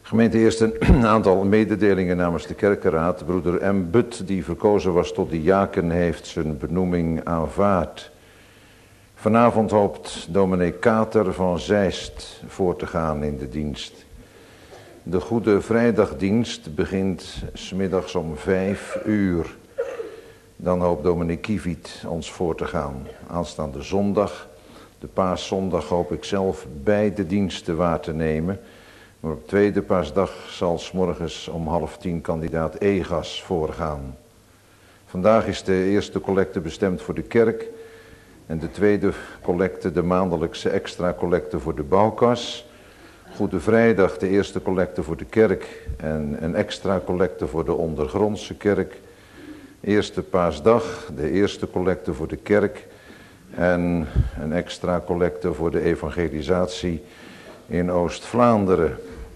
Gemeente, eerst een aantal mededelingen namens de kerkenraad. Broeder M. Butt, die verkozen was tot diaken, heeft zijn benoeming aanvaard. Vanavond hoopt dominee Kater van Zeist voor te gaan in de dienst. De Goede Vrijdagdienst begint 's middags om 5:00. Dan hoopt dominee Kieviet ons voor te gaan. Aanstaande zondag, de paaszondag, hoop ik zelf beide diensten waar te nemen. Maar op tweede paasdag zal 's morgens om 9:30 kandidaat Egas voorgaan. Vandaag is de eerste collecte bestemd voor de kerk. En de tweede collecte, de maandelijkse extra collecte voor de bouwkas. Goede Vrijdag de eerste collecte voor de kerk en een extra collecte voor de ondergrondse kerk. Eerste paasdag de eerste collecte voor de kerk en een extra collecte voor de evangelisatie in Oost-Vlaanderen.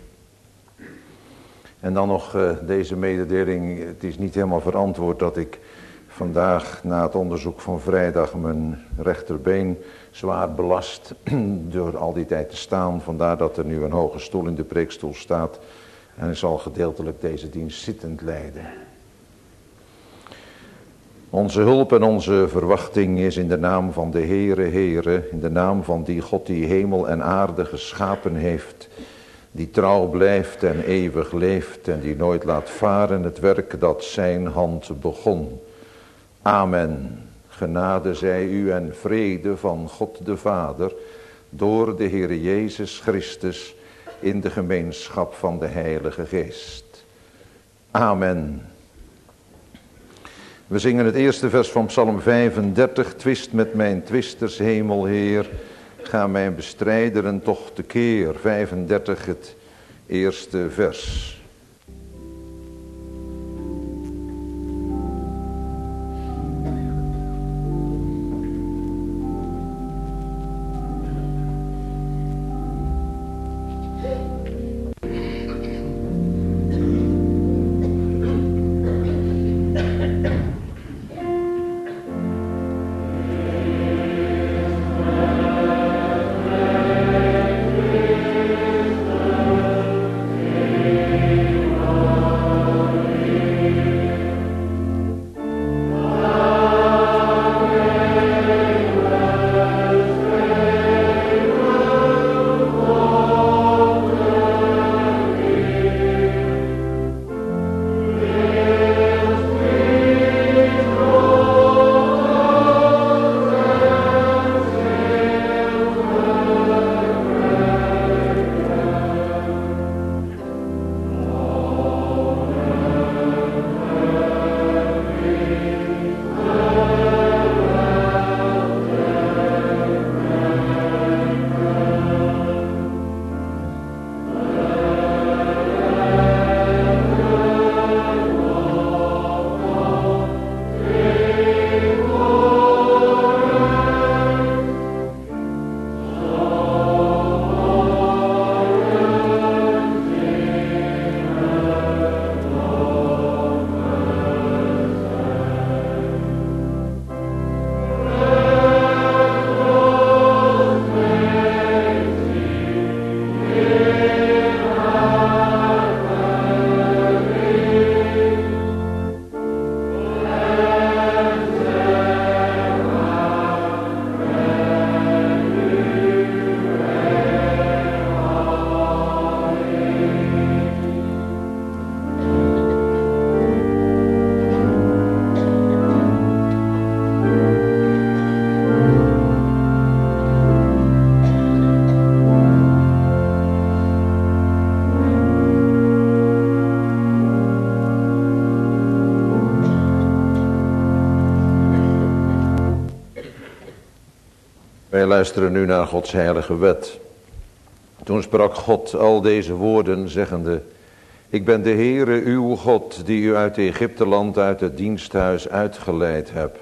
En dan nog deze mededeling. Het is niet helemaal verantwoord dat ik vandaag na het onderzoek van vrijdag mijn rechterbeen zwaar belast door al die tijd te staan. Vandaar dat er nu een hoge stoel in de preekstoel staat. En ik zal gedeeltelijk deze dienst zittend leiden. Onze hulp en onze verwachting is in de naam van de Heere, in de naam van die God die hemel en aarde geschapen heeft, die trouw blijft en eeuwig leeft en die nooit laat varen het werk dat zijn hand begon. Amen. Genade zij u en vrede van God de Vader door de Heere Jezus Christus in de gemeenschap van de Heilige Geest. Amen. We zingen het eerste vers van Psalm 35. Twist met mijn twisters, hemelheer. Ga mijn bestrijderen toch tekeer. 35, het eerste vers. Wij luisteren nu naar Gods heilige wet. Toen sprak God al deze woorden, zeggende: Ik ben de Heere uw God, die u uit Egypteland, uit het diensthuis uitgeleid heb.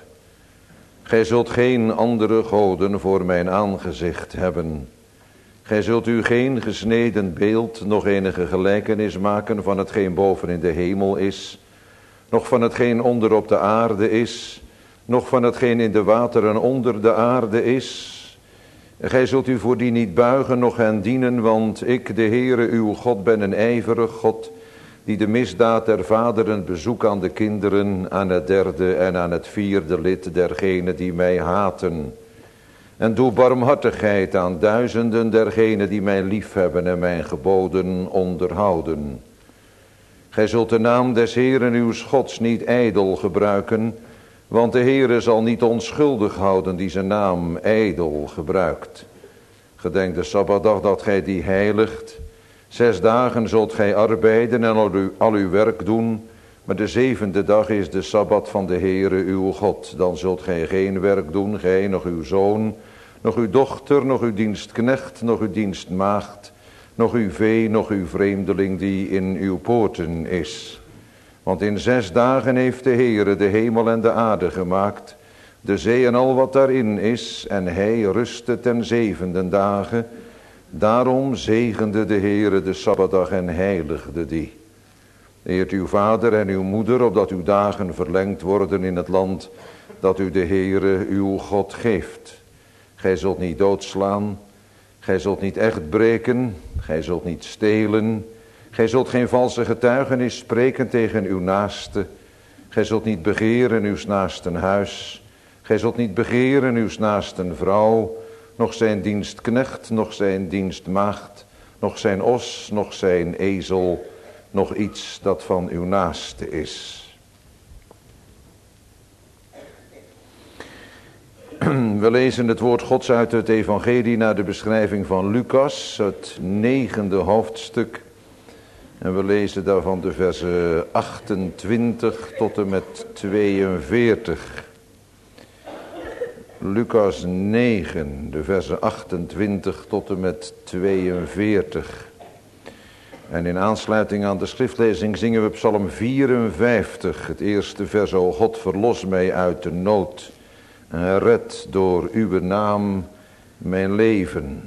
Gij zult geen andere goden voor mijn aangezicht hebben. Gij zult u geen gesneden beeld, nog enige gelijkenis maken van hetgeen boven in de hemel is, nog van hetgeen onder op de aarde is, nog van hetgeen in de wateren onder de aarde is. Gij zult u voor die niet buigen, noch hen dienen, want ik, de Heere, uw God, ben een ijverig God, die de misdaad der vaderen bezoek aan de kinderen, aan het derde en aan het vierde lid dergenen die mij haten. En doe barmhartigheid aan duizenden dergenen die mij liefhebben en mijn geboden onderhouden. Gij zult de naam des Heeren uws Gods niet ijdel gebruiken, want de Heere zal niet onschuldig houden die zijn naam ijdel gebruikt. Gedenk de Sabbatdag dat gij die heiligt. 6 dagen zult gij arbeiden en al uw werk doen, maar de 7e dag is de Sabbat van de Heere uw God. Dan zult gij geen werk doen, gij, nog uw zoon, nog uw dochter, nog uw dienstknecht, nog uw dienstmaagd, nog uw vee, nog uw vreemdeling die in uw poorten is. Want in 6 dagen heeft de Heere de hemel en de aarde gemaakt, de zee en al wat daarin is, en hij rustte ten 7e dagen. Daarom zegende de Heere de Sabbatdag en heiligde die. Eert uw vader en uw moeder, opdat uw dagen verlengd worden in het land dat u de Heere uw God geeft. Gij zult niet doodslaan, gij zult niet echt breken, gij zult niet stelen, gij zult geen valse getuigenis spreken tegen uw naaste, gij zult niet begeren uws naasten huis, gij zult niet begeren uws naasten vrouw, nog zijn dienstknecht, nog zijn dienstmaagd, nog zijn os, nog zijn ezel, nog iets dat van uw naaste is. We lezen het woord Gods uit het evangelie naar de beschrijving van Lucas, het 9e hoofdstuk. En we lezen daarvan de versen 28 tot en met 42. Lucas 9, de versen 28 tot en met 42. En in aansluiting aan de schriftlezing zingen we Psalm 54, het eerste vers. O God, verlos mij uit de nood en red door uw naam mijn leven.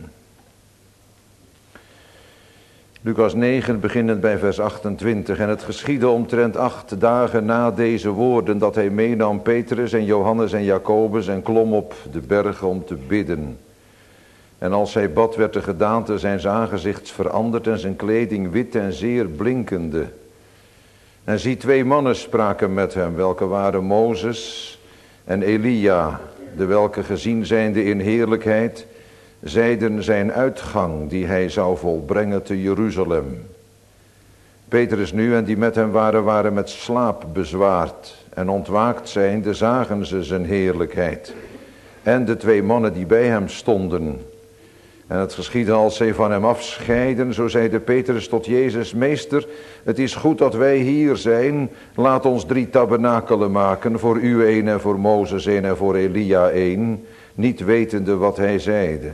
Lucas 9, beginnend bij vers 28. En het geschiedde omtrent 8 dagen na deze woorden dat hij meenam Petrus en Johannes en Jacobus en klom op de berg om te bidden. En als hij bad, werd de gedaante zijns aangezichts veranderd en zijn kleding wit en zeer blinkende. En zie, 2 mannen spraken met hem, welke waren Mozes en Elia, de welke gezien zijnde in heerlijkheid, zeiden zijn uitgang die hij zou volbrengen te Jeruzalem. Petrus nu en die met hem waren met slaap bezwaard. En ontwaakt zijnde zagen ze zijn heerlijkheid. En de 2 mannen die bij hem stonden. En het geschiedde als zij van hem afscheiden, zo zeide Petrus tot Jezus: Meester, het is goed dat wij hier zijn. Laat ons 3 tabernakelen maken, voor u 1 en voor Mozes 1 en voor Elia 1, niet wetende wat hij zeide.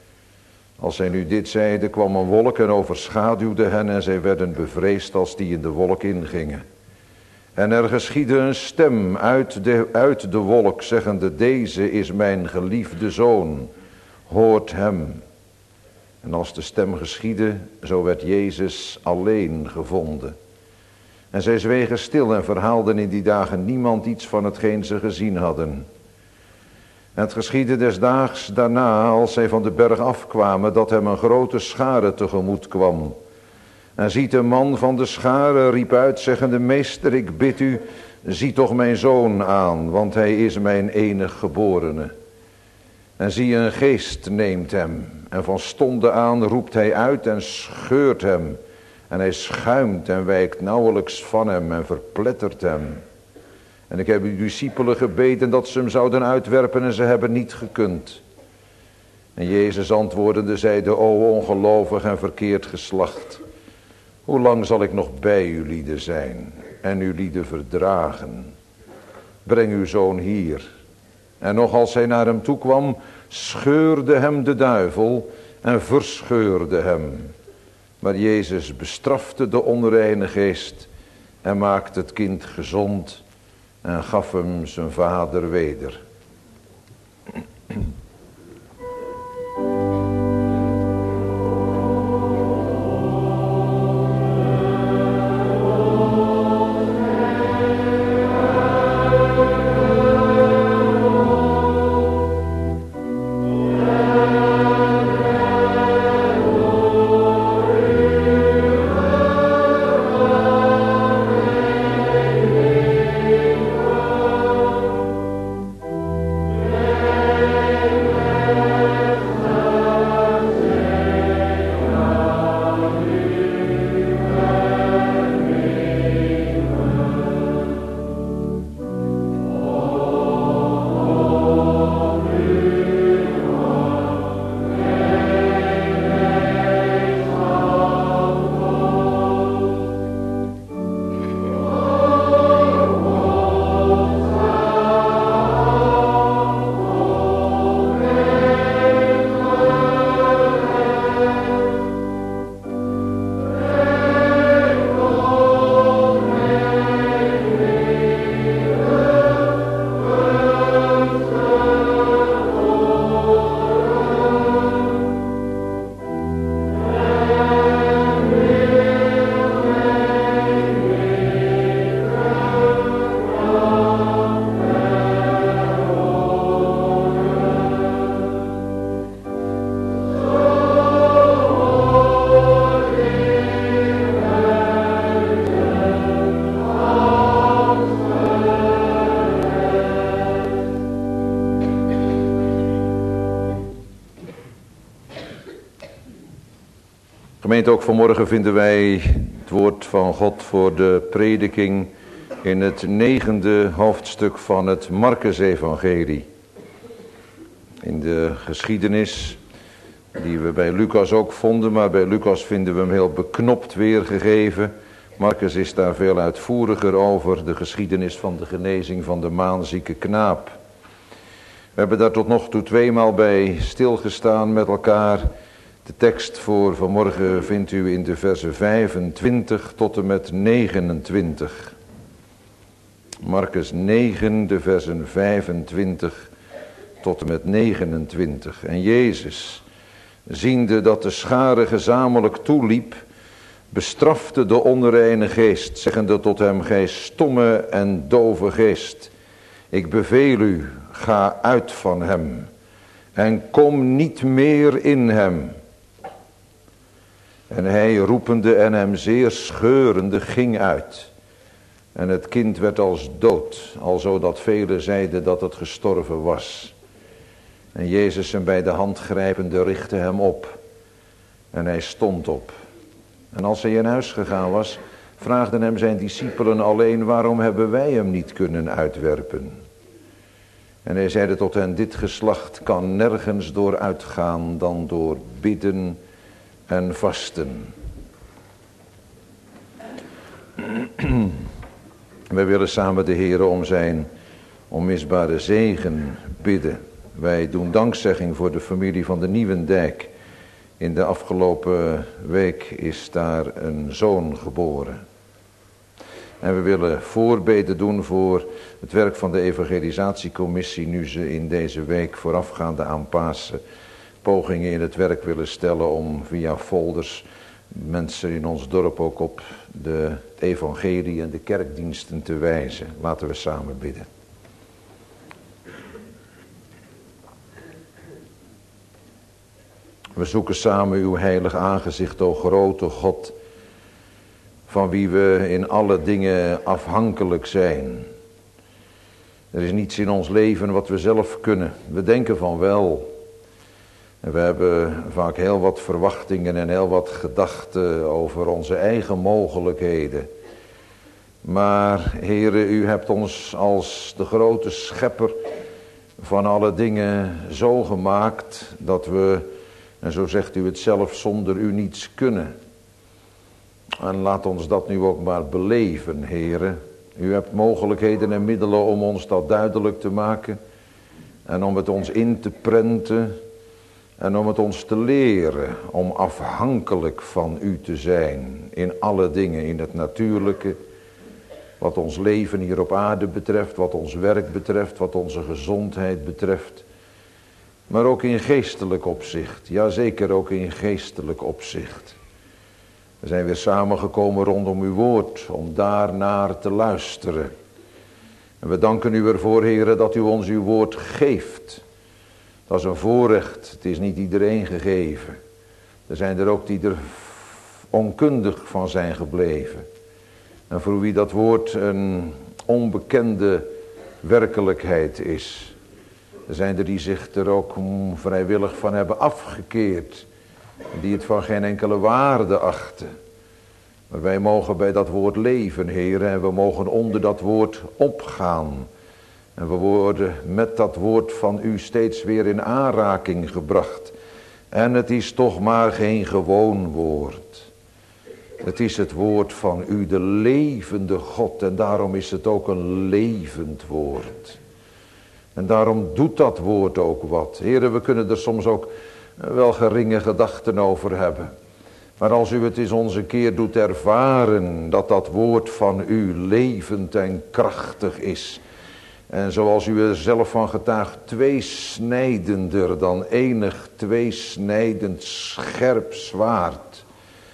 Als zij nu dit zeiden, kwam een wolk en overschaduwde hen en zij werden bevreesd als die in de wolk ingingen. En er geschiedde een stem uit de wolk, zeggende: Deze is mijn geliefde zoon, hoort hem. En als de stem geschiedde, zo werd Jezus alleen gevonden. En zij zwegen stil en verhaalden in die dagen niemand iets van hetgeen ze gezien hadden. En het geschiedde des daags daarna, als zij van de berg afkwamen, dat hem een grote schare tegemoet kwam. En ziet een man van de schare, riep uit, zeggende: Meester, ik bid u, zie toch mijn zoon aan, want hij is mijn enig geborene. En zie, een geest neemt hem, en van stonde aan roept hij uit en scheurt hem. En hij schuimt en wijkt nauwelijks van hem en verplettert hem. En ik heb uw discipelen gebeden dat ze hem zouden uitwerpen en ze hebben niet gekund. En Jezus antwoordende zeide: O ongelovig en verkeerd geslacht, hoe lang zal ik nog bij u lieden zijn en uw lieden verdragen? Breng uw zoon hier. En nog als hij naar hem toe kwam, scheurde hem de duivel en verscheurde hem. Maar Jezus bestrafte de onreine geest en maakte het kind gezond en gaf hem zijn vader weder. Gemeente, ook vanmorgen vinden wij het woord van God voor de prediking in het 9e hoofdstuk van het Markusevangelie. In de geschiedenis die we bij Lucas ook vonden, maar bij Lucas vinden we hem heel beknopt weergegeven. Markus is daar veel uitvoeriger over, de geschiedenis van de genezing van de maanzieke knaap. We hebben daar tot nog toe 2 maal bij stilgestaan met elkaar. De tekst voor vanmorgen vindt u in de versen 25 tot en met 29. Markus 9, de versen 25 tot en met 29. En Jezus, ziende dat de schare gezamenlijk toeliep, bestrafte de onreine geest, zeggende tot hem: gij stomme en dove geest, ik beveel u, ga uit van hem en kom niet meer in hem. En hij, roepende en hem zeer scheurende, ging uit. En het kind werd als dood, alzo dat velen zeiden dat het gestorven was. En Jezus hem bij de hand grijpende richtte hem op. En hij stond op. En als hij in huis gegaan was, vraagden hem zijn discipelen alleen: waarom hebben wij hem niet kunnen uitwerpen? En hij zeide tot hen: dit geslacht kan nergens door uitgaan dan door bidden en vasten. Wij willen samen de Heere om zijn onmisbare zegen bidden. Wij doen dankzegging voor de familie van de Nieuwendijk. In de afgelopen week is daar een zoon geboren. En we willen voorbeden doen voor het werk van de evangelisatiecommissie, nu ze in deze week voorafgaande aan Pasen pogingen in het werk willen stellen om via folders mensen in ons dorp ook op het evangelie en de kerkdiensten te wijzen. Laten we samen bidden. We zoeken samen uw heilig aangezicht, o grote God, van wie we in alle dingen afhankelijk zijn. Er is niets in ons leven wat we zelf kunnen. We denken van wel. En we hebben vaak heel wat verwachtingen en heel wat gedachten over onze eigen mogelijkheden. Maar Heere, u hebt ons als de grote schepper van alle dingen zo gemaakt dat we, en zo zegt u het zelf, zonder u niets kunnen. En laat ons dat nu ook maar beleven, Heere. U hebt mogelijkheden en middelen om ons dat duidelijk te maken en om het ons in te prenten. En om het ons te leren om afhankelijk van u te zijn in alle dingen, in het natuurlijke, wat ons leven hier op aarde betreft, wat ons werk betreft, wat onze gezondheid betreft. Maar ook in geestelijk opzicht, ja zeker ook in geestelijk opzicht. We zijn weer samengekomen rondom uw woord, om daarnaar te luisteren. En we danken u ervoor, Heere, dat u ons uw woord geeft. Dat is een voorrecht, het is niet iedereen gegeven. Er zijn er ook die er onkundig van zijn gebleven. En voor wie dat woord een onbekende werkelijkheid is. Er zijn er die zich er ook vrijwillig van hebben afgekeerd. Die het van geen enkele waarde achten. Maar wij mogen bij dat woord leven, Heer. En we mogen onder dat woord opgaan. En we worden met dat woord van u steeds weer in aanraking gebracht. En het is toch maar geen gewoon woord. Het is het woord van u, de levende God. En daarom is het ook een levend woord. En daarom doet dat woord ook wat. Heren, we kunnen er soms ook wel geringe gedachten over hebben. Maar als u het eens ons een keer doet ervaren dat dat woord van u levend en krachtig is. En zoals u er zelf van getuigt, tweesnijdender dan enig tweesnijdend scherp zwaard.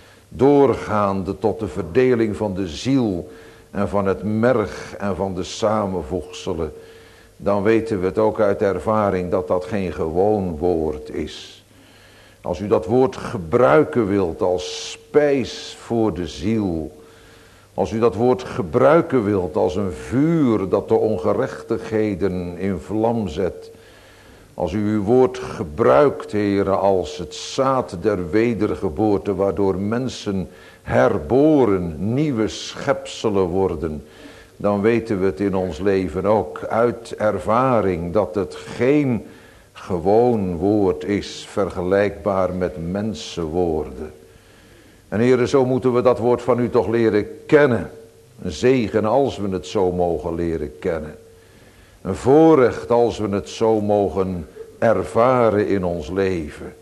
Doorgaande tot de verdeling van de ziel en van het merg en van de samenvoegselen. Dan weten we het ook uit ervaring dat dat geen gewoon woord is. Als u dat woord gebruiken wilt als spijs voor de ziel. Als u dat woord gebruiken wilt als een vuur dat de ongerechtigheden in vlam zet. Als u uw woord gebruikt, Heere, als het zaad der wedergeboorte, waardoor mensen herboren, nieuwe schepselen worden, dan weten we het in ons leven ook uit ervaring dat het geen gewoon woord is, vergelijkbaar met mensenwoorden. En Heere, zo moeten we dat woord van u toch leren kennen. Een zegen als we het zo mogen leren kennen. Een voorrecht als we het zo mogen ervaren in ons leven.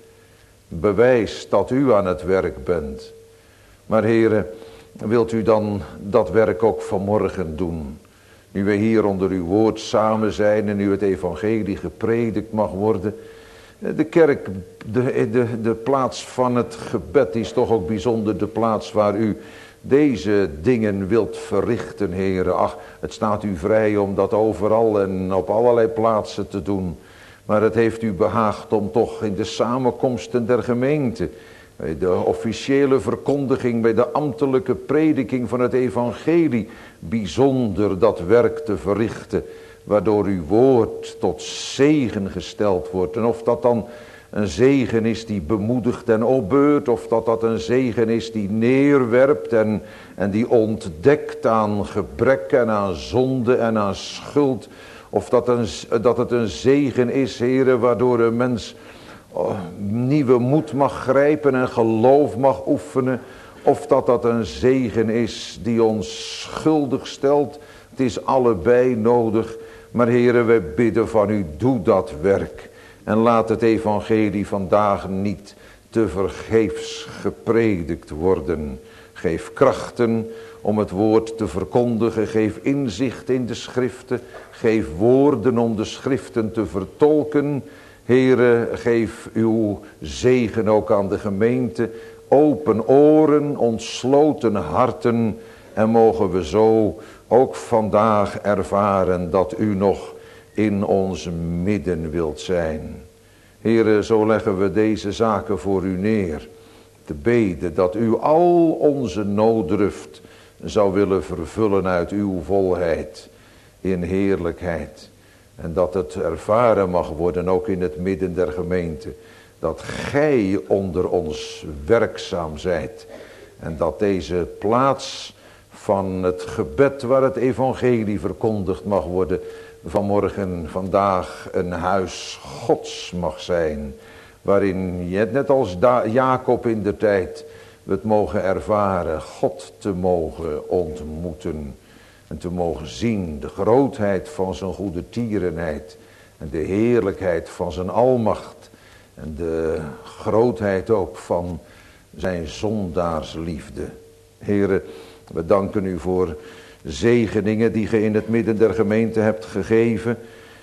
Bewijs dat u aan het werk bent. Maar Heere, wilt u dan dat werk ook vanmorgen doen? Nu wij hier onder uw woord samen zijn en nu het evangelie gepredikt mag worden. De kerk, de plaats van het gebed is toch ook bijzonder de plaats waar u deze dingen wilt verrichten, Heere. Ach, het staat u vrij om dat overal en op allerlei plaatsen te doen. Maar het heeft u behaagd om toch in de samenkomsten der gemeente, bij de officiële verkondiging, bij de ambtelijke prediking van het evangelie, bijzonder dat werk te verrichten, waardoor uw woord tot zegen gesteld wordt. En of dat dan een zegen is die bemoedigt en opbeurt, of dat een zegen is die neerwerpt en die ontdekt aan gebrek en aan zonde en aan schuld, of dat het een zegen is, Heere, waardoor een mens nieuwe moed mag grijpen en geloof mag oefenen, of dat een zegen is die ons schuldig stelt. Het is allebei nodig, maar Heere, wij bidden van u, doe dat werk. En laat het evangelie vandaag niet te vergeefs gepredikt worden. Geef krachten om het woord te verkondigen. Geef inzicht in de schriften. Geef woorden om de schriften te vertolken. Heere, geef uw zegen ook aan de gemeente. Open oren, ontsloten harten. En mogen we zo ook vandaag ervaren dat u nog in ons midden wilt zijn. Heere, zo leggen we deze zaken voor u neer. Te beden dat u al onze nooddruft zou willen vervullen uit uw volheid in heerlijkheid. En dat het ervaren mag worden ook in het midden der gemeente. Dat gij onder ons werkzaam zijt. En dat deze plaats van het gebed waar het evangelie verkondigd mag worden, vanmorgen, vandaag een huis Gods mag zijn. Waarin je net als Jacob in de tijd we het mogen ervaren, God te mogen ontmoeten. En te mogen zien de grootheid van zijn goede tierenheid. En de heerlijkheid van zijn almacht. En de grootheid ook van zijn zondaarsliefde. Here, we danken u voor zegeningen die ge in het midden der gemeente hebt gegeven.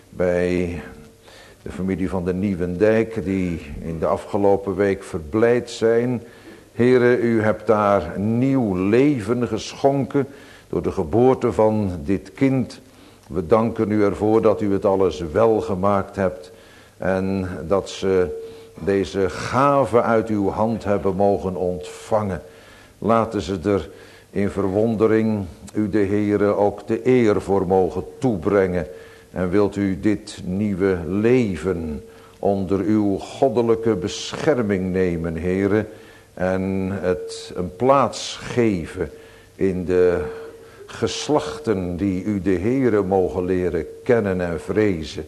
Bij de familie van de Nieuwendijk die in de afgelopen week verblijd zijn. Here, u hebt daar nieuw leven geschonken door de geboorte van dit kind. We danken u ervoor dat u het alles wel gemaakt hebt. En dat ze deze gave uit uw hand hebben mogen ontvangen. Laten ze er in verwondering u de Heere ook de eer voor mogen toebrengen. En wilt u dit nieuwe leven onder uw goddelijke bescherming nemen, Heere. En het een plaats geven in de geslachten die u de Heere mogen leren kennen en vrezen.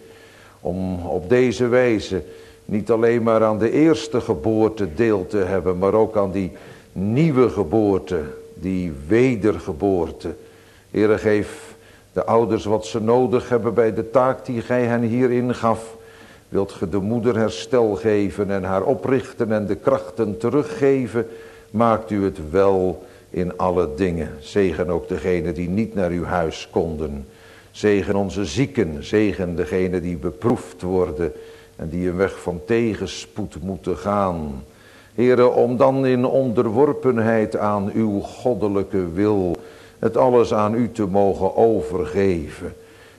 Om op deze wijze niet alleen maar aan de eerste geboorte deel te hebben, maar ook aan die nieuwe geboorte, die wedergeboorte. Heere, geef de ouders wat ze nodig hebben bij de taak die gij hen hierin gaf. Wilt ge de moeder herstel geven en haar oprichten en de krachten teruggeven, maakt u het wel in alle dingen. Zegen ook degenen die niet naar uw huis konden. Zegen onze zieken, zegen degenen die beproefd worden en die een weg van tegenspoed moeten gaan. Heere, om dan in onderworpenheid aan uw goddelijke wil het alles aan u te mogen overgeven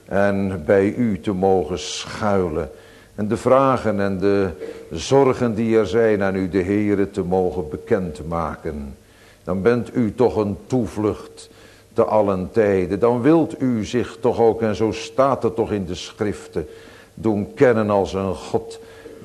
en bij u te mogen schuilen. En de vragen en de zorgen die er zijn aan u de Heere te mogen bekendmaken. Dan bent u toch een toevlucht te allen tijden. Dan wilt u zich toch ook, en zo staat het toch in de schriften, doen kennen als een God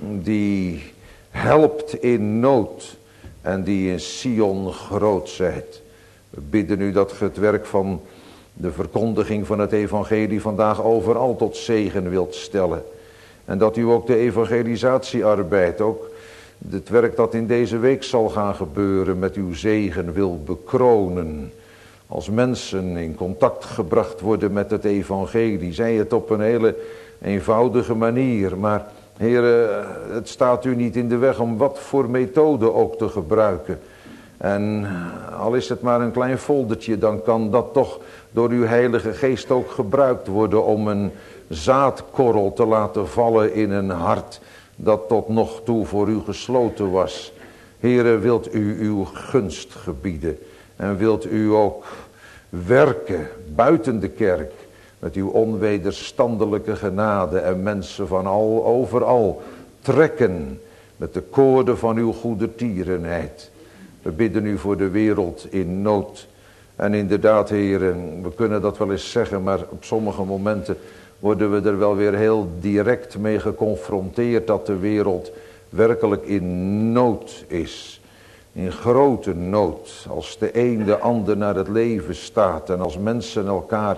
die helpt in nood en die in Sion groot zijt. We bidden u dat ge het werk van de verkondiging van het evangelie vandaag overal tot zegen wilt stellen. En dat u ook de evangelisatiearbeid, ook het werk dat in deze week zal gaan gebeuren, met uw zegen wil bekronen. Als mensen in contact gebracht worden met het evangelie, zij het op een hele eenvoudige manier. Maar Heere, het staat u niet in de weg om wat voor methode ook te gebruiken. En al is het maar een klein foldertje, dan kan dat toch door uw Heilige Geest ook gebruikt worden om een zaadkorrel te laten vallen in een hart dat tot nog toe voor u gesloten was. Heere, wilt u uw gunst gebieden en wilt u ook werken buiten de kerk met uw onwederstandelijke genade en mensen van overal trekken met de koorden van uw goedertierenheid. We bidden u voor de wereld in nood. En inderdaad, heren, we kunnen dat wel eens zeggen, maar op sommige momenten worden we er wel weer heel direct mee geconfronteerd dat de wereld werkelijk in nood is. In grote nood, als de een de ander naar het leven staat en als mensen elkaar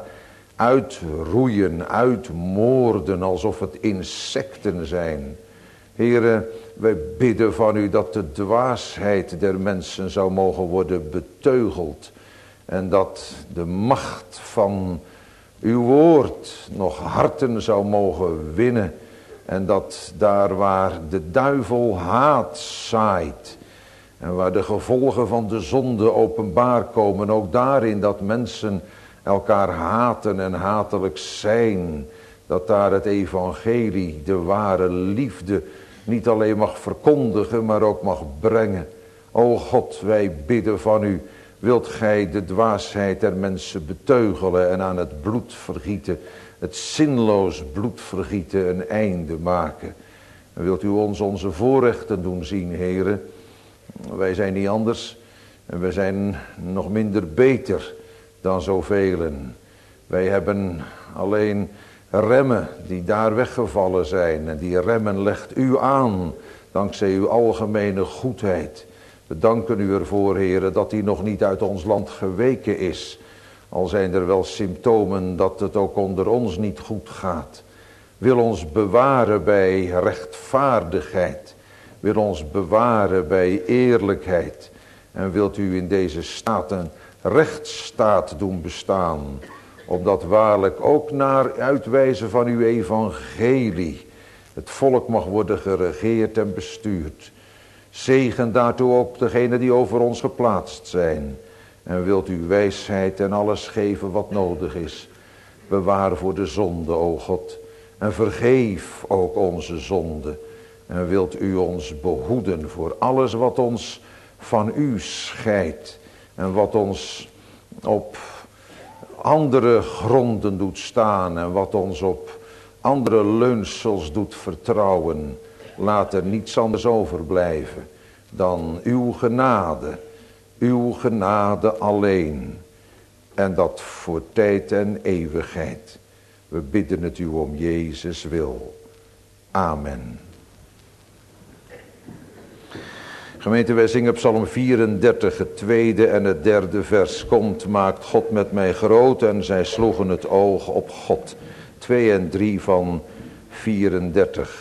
uitroeien, uitmoorden alsof het insecten zijn. Heren, wij bidden van u dat de dwaasheid der mensen zou mogen worden beteugeld. En dat de macht van uw woord nog harten zou mogen winnen. En dat daar waar de duivel haat zaait en waar de gevolgen van de zonde openbaar komen, ook daarin dat mensen elkaar haten en hatelijk zijn, dat daar het evangelie, de ware liefde, niet alleen mag verkondigen, maar ook mag brengen. O God, wij bidden van u, wilt gij de dwaasheid der mensen beteugelen en aan het bloedvergieten, het zinloos bloedvergieten, een einde maken. En wilt u ons onze voorrechten doen zien, heren. Wij zijn niet anders en wij zijn nog minder beter dan zoveel. Wij hebben alleen remmen die daar weggevallen zijn. En die remmen legt u aan, dankzij uw algemene goedheid. We danken u ervoor, heren, dat die nog niet uit ons land geweken is. Al zijn er wel symptomen dat het ook onder ons niet goed gaat. Wil ons bewaren bij rechtvaardigheid. Wil ons bewaren bij eerlijkheid. En wilt u in deze staat een rechtsstaat doen bestaan. Opdat waarlijk ook naar uitwijzen van uw evangelie het volk mag worden geregeerd en bestuurd. Zegen daartoe ook degenen die over ons geplaatst zijn. En wilt u wijsheid en alles geven wat nodig is. Bewaar voor de zonde, o God. En vergeef ook onze zonde. En wilt u ons behoeden voor alles wat ons van u scheidt. En wat ons op andere gronden doet staan. En wat ons op andere leunsels doet vertrouwen. Laat er niets anders overblijven dan uw genade. Uw genade alleen. En dat voor tijd en eeuwigheid. We bidden het u om Jezus wil. Amen. Gemeente, wij zingen Psalm 34, het tweede en het derde vers. Komt, maakt God met mij groot, en zij sloegen het oog op God. 2 en 3 van 34.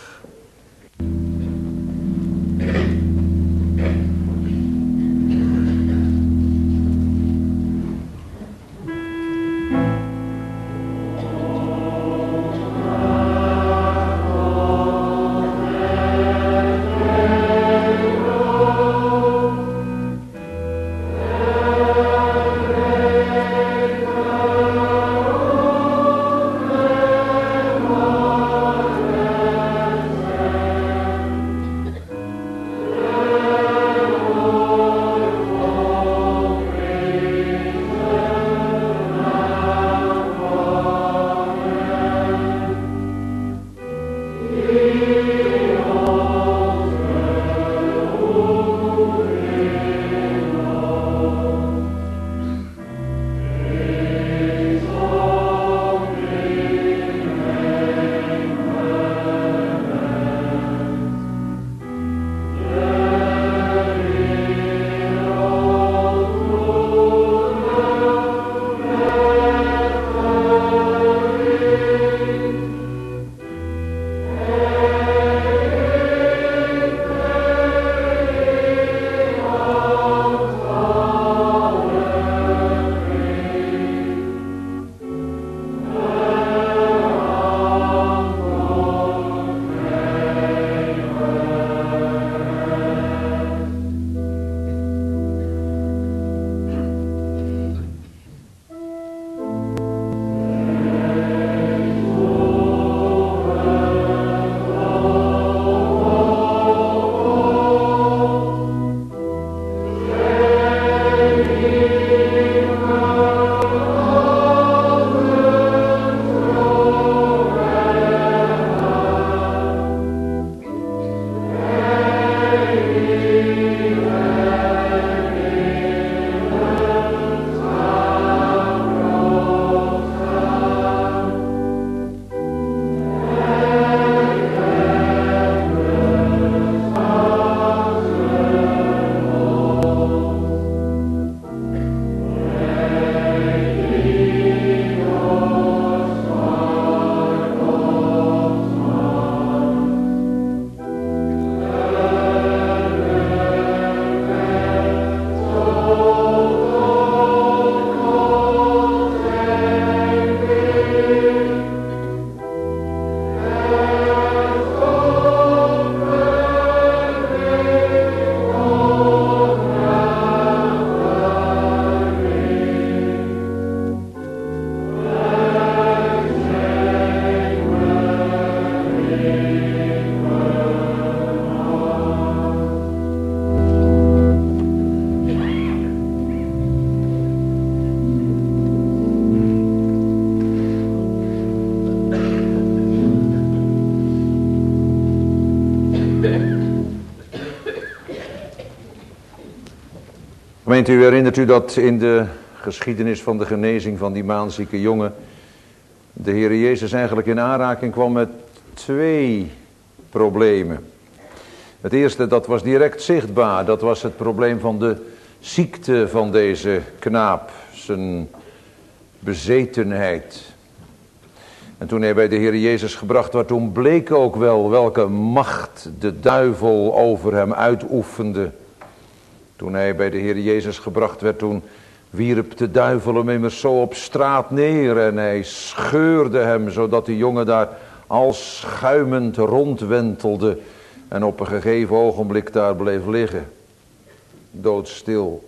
Gemeente, u herinnert u dat in de geschiedenis van de genezing van die maanzieke jongen de Heer Jezus eigenlijk in aanraking kwam met 2 problemen. Het eerste, dat was direct zichtbaar, dat was het probleem van de ziekte van deze knaap, zijn bezetenheid. En toen hij bij de Heer Jezus gebracht werd, toen bleek ook wel welke macht de duivel over hem uitoefende. Toen hij bij de Heer Jezus gebracht werd, toen wierp de duivel hem immers zo op straat neer en hij scheurde hem, zodat de jongen daar al schuimend rondwentelde en op een gegeven ogenblik daar bleef liggen, doodstil.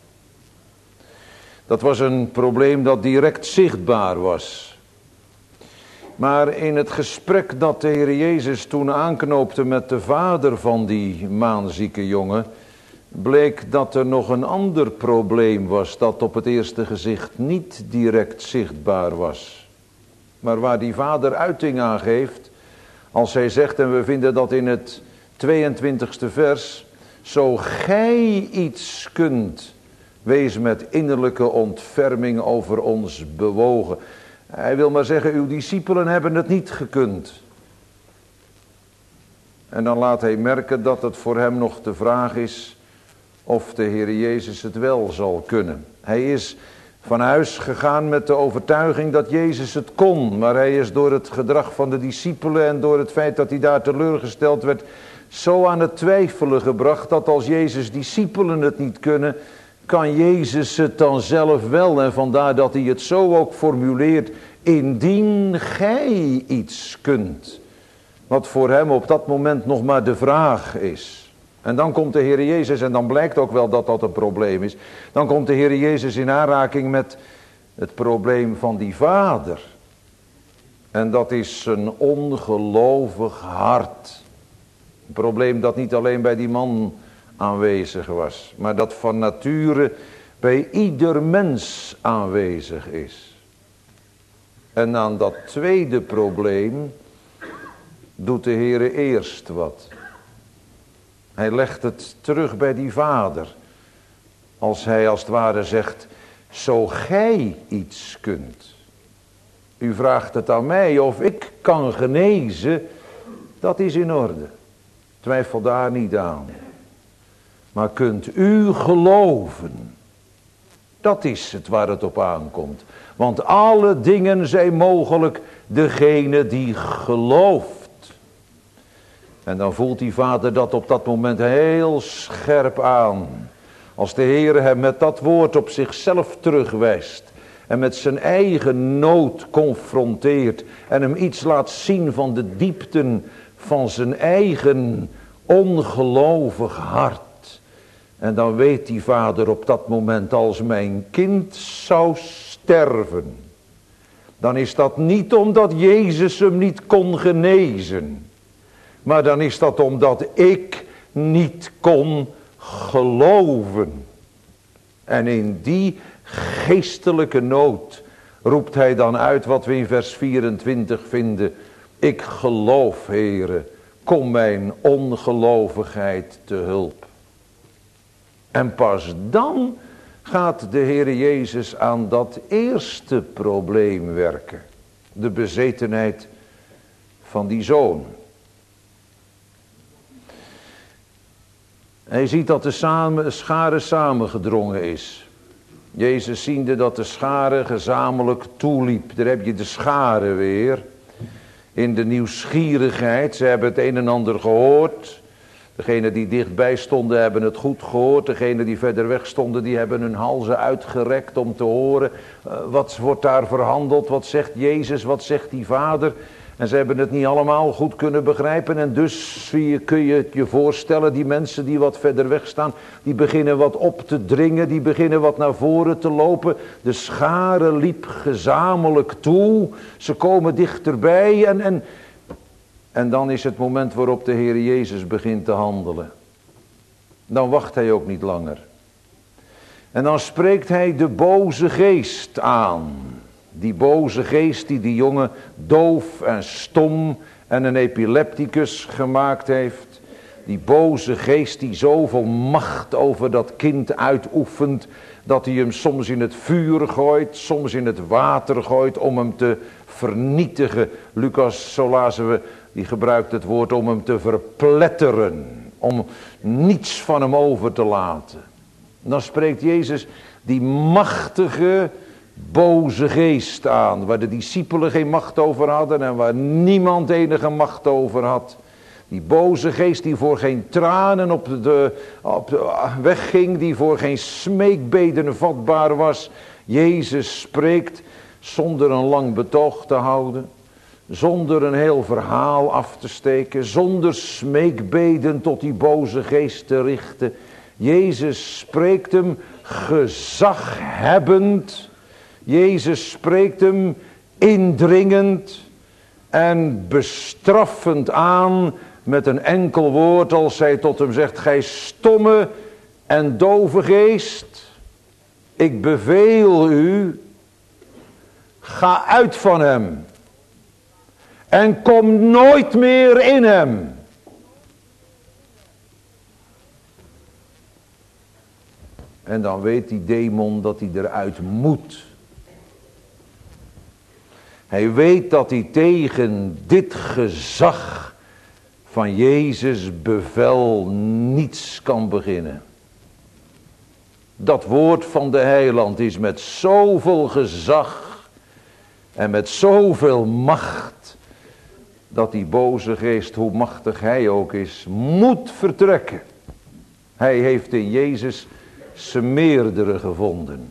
Dat was een probleem dat direct zichtbaar was. Maar in het gesprek dat de Heer Jezus toen aanknoopte met de vader van die maanzieke jongen, bleek dat er nog een ander probleem was dat op het eerste gezicht niet direct zichtbaar was. Maar waar die vader uiting aan geeft, als hij zegt, en we vinden dat in het 22e vers, zo gij iets kunt, wees met innerlijke ontferming over ons bewogen. Hij wil maar zeggen, uw discipelen hebben het niet gekund. En dan laat hij merken dat het voor hem nog de vraag is of de Heer Jezus het wel zal kunnen. Hij is van huis gegaan met de overtuiging dat Jezus het kon. Maar hij is door het gedrag van de discipelen en door het feit dat hij daar teleurgesteld werd, zo aan het twijfelen gebracht dat als Jezus' discipelen het niet kunnen, kan Jezus het dan zelf wel. En vandaar dat hij het zo ook formuleert, indien gij iets kunt. Wat voor hem op dat moment nog maar de vraag is. En dan komt de Heer Jezus, en dan blijkt ook wel dat dat een probleem is. Dan komt de Heer Jezus in aanraking met het probleem van die vader. En dat is een ongelovig hart. Een probleem dat niet alleen bij die man aanwezig was, maar dat van nature bij ieder mens aanwezig is. En aan dat tweede probleem doet de Heer eerst wat. Hij legt het terug bij die vader. Als hij als het ware zegt, zo gij iets kunt. U vraagt het aan mij of ik kan genezen, dat is in orde. Twijfel daar niet aan. Maar kunt u geloven? Dat is het waar het op aankomt. Want alle dingen zijn mogelijk degene die gelooft. En dan voelt die vader dat op dat moment heel scherp aan. Als de Heer hem met dat woord op zichzelf terugwijst. En met zijn eigen nood confronteert. En hem iets laat zien van de diepten van zijn eigen ongelovig hart. En dan weet die vader op dat moment, als mijn kind zou sterven, dan is dat niet omdat Jezus hem niet kon genezen. Maar dan is dat omdat ik niet kon geloven. En in die geestelijke nood roept hij dan uit wat we in vers 24 vinden. Ik geloof, Heere, kom mijn ongelovigheid te hulp. En pas dan gaat de Heere Jezus aan dat eerste probleem werken. De bezetenheid van die zoon. Hij ziet dat de schare samengedrongen is. Jezus ziende dat de schare gezamenlijk toeliep. Daar heb je de schare weer. In de nieuwsgierigheid. Ze hebben het een en ander gehoord. Degenen die dichtbij stonden hebben het goed gehoord. Degenen die verder weg stonden, die hebben hun halzen uitgerekt om te horen. Wat wordt daar verhandeld? Wat zegt Jezus? Wat zegt die vader? En ze hebben het niet allemaal goed kunnen begrijpen. En dus kun je het je voorstellen, die mensen die wat verder weg staan, die beginnen wat op te dringen, die beginnen wat naar voren te lopen. De schare liep gezamenlijk toe. Ze komen dichterbij en dan is het moment waarop de Heer Jezus begint te handelen. Dan wacht hij ook niet langer. En dan spreekt hij de boze geest aan. Die boze geest die jongen doof en stom en een epilepticus gemaakt heeft. Die boze geest die zoveel macht over dat kind uitoefent, dat hij hem soms in het vuur gooit, soms in het water gooit om hem te vernietigen. Lucas, zo lazen we, die gebruikt het woord om hem te verpletteren, om niets van hem over te laten. En dan spreekt Jezus die machtige boze geest aan, waar de discipelen geen macht over hadden en waar niemand enige macht over had. Die boze geest die voor geen tranen op de weg ging, die voor geen smeekbeden vatbaar was. Jezus spreekt zonder een lang betoog te houden, zonder een heel verhaal af te steken, zonder smeekbeden tot die boze geest te richten. Jezus spreekt hem gezaghebbend, Jezus spreekt hem indringend en bestraffend aan met een enkel woord als hij tot hem zegt: gij stomme en dove geest, ik beveel u, ga uit van hem en kom nooit meer in hem. En dan weet die demon dat hij eruit moet. Hij weet dat hij tegen dit gezag van Jezus bevel niets kan beginnen. Dat woord van de heiland is met zoveel gezag en met zoveel macht, dat die boze geest, hoe machtig hij ook is, moet vertrekken. Hij heeft in Jezus zijn meerdere gevonden.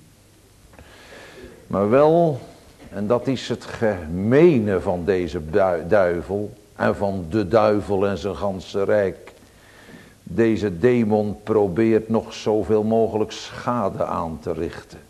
Maar wel, en dat is het gemene van deze duivel en van de duivel en zijn ganse rijk. Deze demon probeert nog zoveel mogelijk schade aan te richten.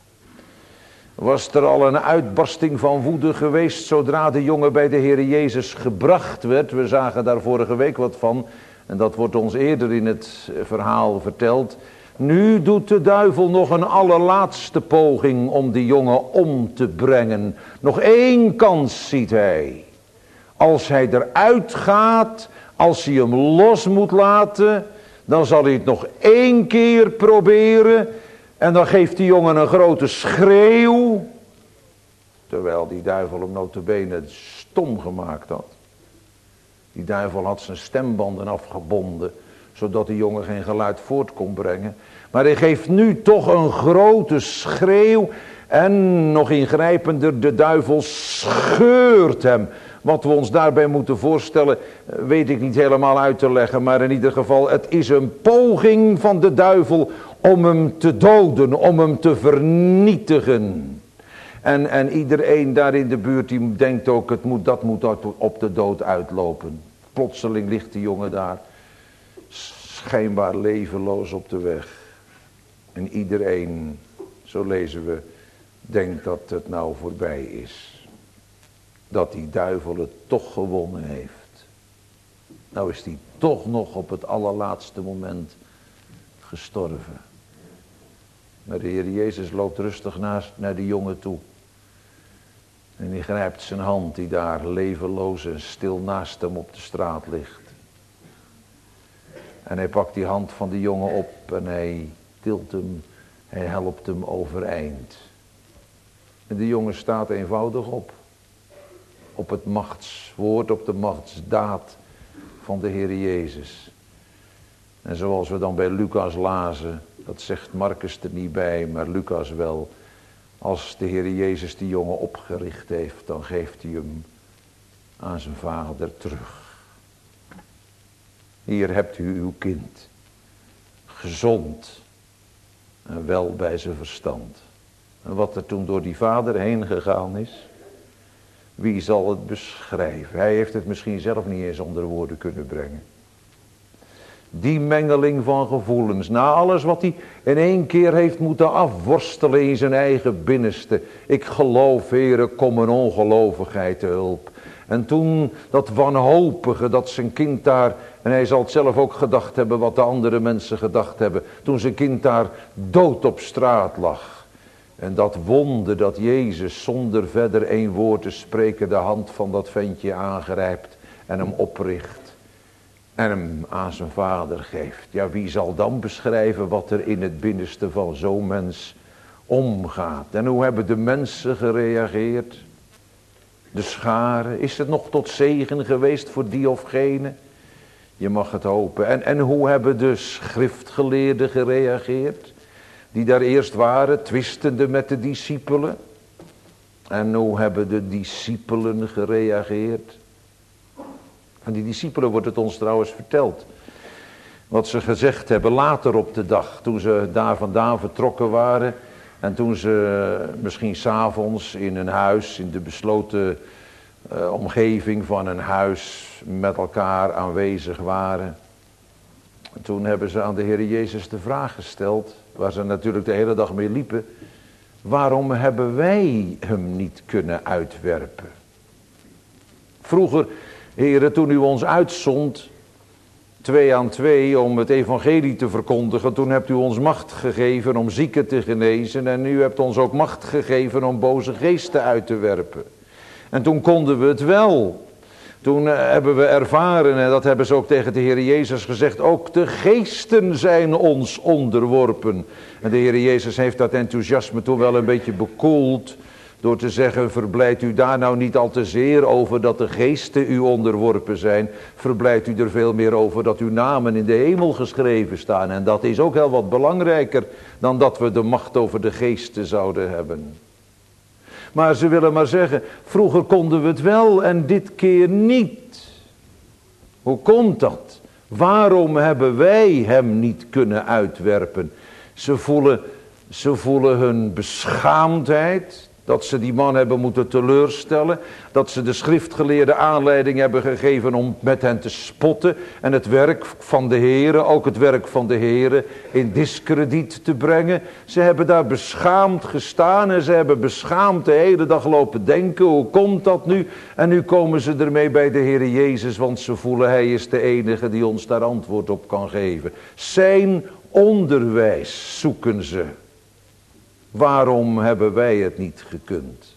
Was er al een uitbarsting van woede geweest zodra de jongen bij de Heer Jezus gebracht werd? We zagen daar vorige week wat van en dat wordt ons eerder in het verhaal verteld. Nu doet de duivel nog een allerlaatste poging om die jongen om te brengen. Nog één kans ziet hij. Als hij eruit gaat, als hij hem los moet laten, dan zal hij het nog één keer proberen. En dan geeft die jongen een grote schreeuw. Terwijl die duivel hem notabene stom gemaakt had. Die duivel had zijn stembanden afgebonden, zodat die jongen geen geluid voort kon brengen. Maar hij geeft nu toch een grote schreeuw. En nog ingrijpender, de duivel scheurt hem. Wat we ons daarbij moeten voorstellen, weet ik niet helemaal uit te leggen. Maar in ieder geval, het is een poging van de duivel om hem te doden, om hem te vernietigen. En iedereen daar in de buurt die denkt ook, dat moet op de dood uitlopen. Plotseling ligt die jongen daar, schijnbaar levenloos op de weg. En iedereen, zo lezen we, denkt dat het nou voorbij is. Dat die duivel het toch gewonnen heeft. Nou is die toch nog op het allerlaatste moment gestorven. Maar de Heer Jezus loopt rustig naar die jongen toe. En hij grijpt zijn hand die daar levenloos en stil naast hem op de straat ligt. En hij pakt die hand van die jongen op en hij tilt hem, hij helpt hem overeind. En de jongen staat eenvoudig op. Op het machtswoord, op de machtsdaad van de Heer Jezus. En zoals we dan bij Lucas lazen, dat zegt Marcus er niet bij, maar Lucas wel. Als de Heer Jezus die jongen opgericht heeft, dan geeft hij hem aan zijn vader terug. Hier hebt u uw kind, gezond en wel bij zijn verstand. En wat er toen door die vader heen gegaan is, wie zal het beschrijven? Hij heeft het misschien zelf niet eens onder woorden kunnen brengen. Die mengeling van gevoelens, na alles wat hij in één keer heeft moeten afworstelen in zijn eigen binnenste. Ik geloof, Heere, kom mijn ongelovigheid te hulp. En toen dat wanhopige, dat zijn kind daar, en hij zal het zelf ook gedacht hebben wat de andere mensen gedacht hebben. Toen zijn kind daar dood op straat lag. En dat wonder dat Jezus zonder verder één woord te spreken de hand van dat ventje aangrijpt en hem opricht. en hem aan zijn vader geeft. Ja, wie zal dan beschrijven wat er in het binnenste van zo'n mens omgaat? En hoe hebben de mensen gereageerd? De scharen, is het nog tot zegen geweest voor die of gene? Je mag het hopen. En hoe hebben de schriftgeleerden gereageerd? Die daar eerst waren, twistende met de discipelen. En hoe hebben de discipelen gereageerd? Van die discipelen wordt het ons trouwens verteld. Wat ze gezegd hebben later op de dag, toen ze daar vandaan vertrokken waren. En toen ze misschien 's avonds in een huis, in de besloten omgeving van een huis met elkaar aanwezig waren. Toen hebben ze aan de Heer Jezus de vraag gesteld, waar ze natuurlijk de hele dag mee liepen. Waarom hebben wij hem niet kunnen uitwerpen? Vroeger, Heere, toen u ons uitzond, 2 aan 2, om het evangelie te verkondigen, toen hebt u ons macht gegeven om zieken te genezen en u hebt ons ook macht gegeven om boze geesten uit te werpen. En toen konden we het wel. Toen hebben we ervaren, en dat hebben ze ook tegen de Heer Jezus gezegd, ook de geesten zijn ons onderworpen. En de Heer Jezus heeft dat enthousiasme toen wel een beetje bekoeld, door te zeggen, verblijdt u daar nou niet al te zeer over dat de geesten u onderworpen zijn. Verblijdt u er veel meer over dat uw namen in de hemel geschreven staan. En dat is ook heel wat belangrijker dan dat we de macht over de geesten zouden hebben. Maar ze willen maar zeggen, vroeger konden we het wel en dit keer niet. Hoe komt dat? Waarom hebben wij hem niet kunnen uitwerpen? Ze voelen hun beschaamdheid, dat ze die man hebben moeten teleurstellen. Dat ze de schriftgeleerden aanleiding hebben gegeven om met hen te spotten. En het werk van de Heere, ook het werk van de Heere, in diskrediet te brengen. Ze hebben daar beschaamd gestaan en ze hebben beschaamd de hele dag lopen denken. Hoe komt dat nu? En nu komen ze ermee bij de Heere Jezus, want ze voelen hij is de enige die ons daar antwoord op kan geven. Zijn onderwijs zoeken ze. Waarom hebben wij het niet gekund?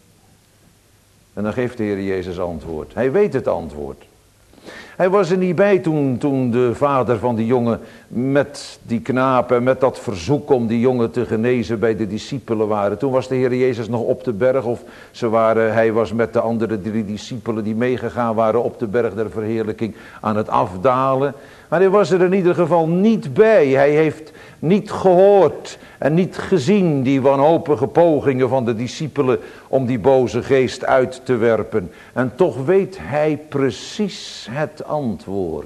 En dan geeft de Heer Jezus antwoord. Hij weet het antwoord. Hij was er niet bij toen de vader van die jongen met die knaap en met dat verzoek om die jongen te genezen bij de discipelen waren. Toen was de Heer Jezus nog op de berg of hij was met de andere 3 discipelen die meegegaan waren op de berg der verheerlijking aan het afdalen. Maar hij was er in ieder geval niet bij. Hij heeft niet gehoord en niet gezien die wanhopige pogingen van de discipelen om die boze geest uit te werpen. En toch weet hij precies het antwoord.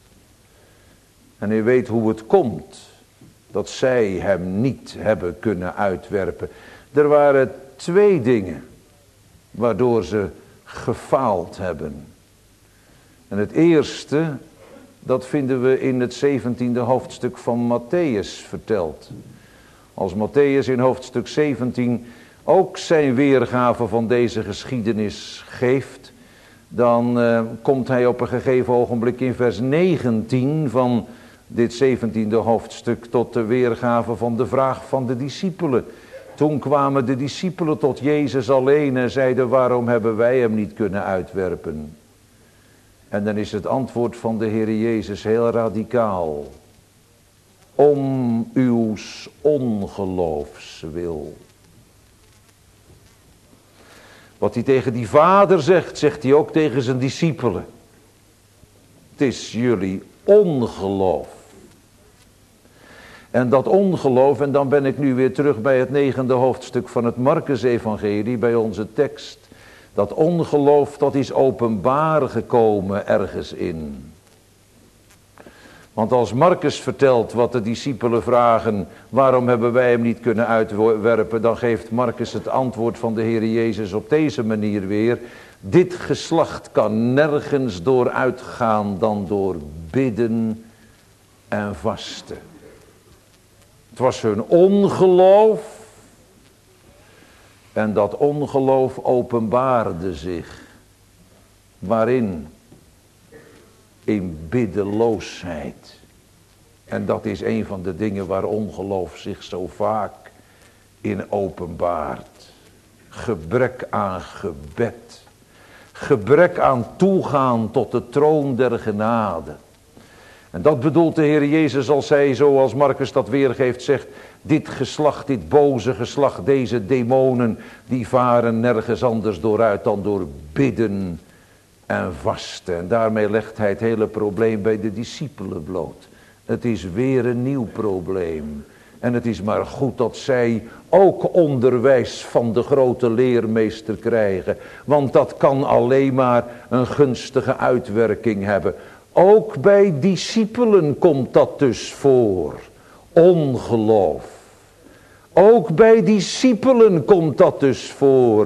En hij weet hoe het komt dat zij hem niet hebben kunnen uitwerpen. Er waren 2 dingen waardoor ze gefaald hebben. En het eerste, dat vinden we in het 17e hoofdstuk van Matthäus verteld. Als Matthäus in hoofdstuk 17 ook zijn weergave van deze geschiedenis geeft, dan komt hij op een gegeven ogenblik in vers 19 van dit 17e hoofdstuk tot de weergave van de vraag van de discipelen. Toen kwamen de discipelen tot Jezus alleen en zeiden, waarom hebben wij hem niet kunnen uitwerpen? En dan is het antwoord van de Heer Jezus heel radicaal. Om uw ongeloofs wil. Wat hij tegen die vader zegt, zegt hij ook tegen zijn discipelen. Het is jullie ongeloof. En dat ongeloof, en dan ben ik nu weer terug bij het 9e hoofdstuk van het Markus-evangelie, bij onze tekst. Dat ongeloof, dat is openbaar gekomen ergens in. Want als Markus vertelt wat de discipelen vragen, waarom hebben wij hem niet kunnen uitwerpen, dan geeft Markus het antwoord van de Heer Jezus op deze manier weer. Dit geslacht kan nergens door uitgaan dan door bidden en vasten. Het was hun ongeloof. En dat ongeloof openbaarde zich. Waarin? In biddeloosheid. En dat is een van de dingen waar ongeloof zich zo vaak in openbaart. Gebrek aan gebed. Gebrek aan toegaan tot de troon der genade. En dat bedoelt de Heer Jezus als hij, zoals Marcus dat weergeeft, zegt: dit geslacht, dit boze geslacht, deze demonen, die varen nergens anders door uit dan door bidden en vasten. En daarmee legt hij het hele probleem bij de discipelen bloot. Het is weer een nieuw probleem. En het is maar goed dat zij ook onderwijs van de grote leermeester krijgen. Want dat kan alleen maar een gunstige uitwerking hebben. Ook bij discipelen komt dat dus voor. Ongeloof. Ook bij discipelen komt dat dus voor.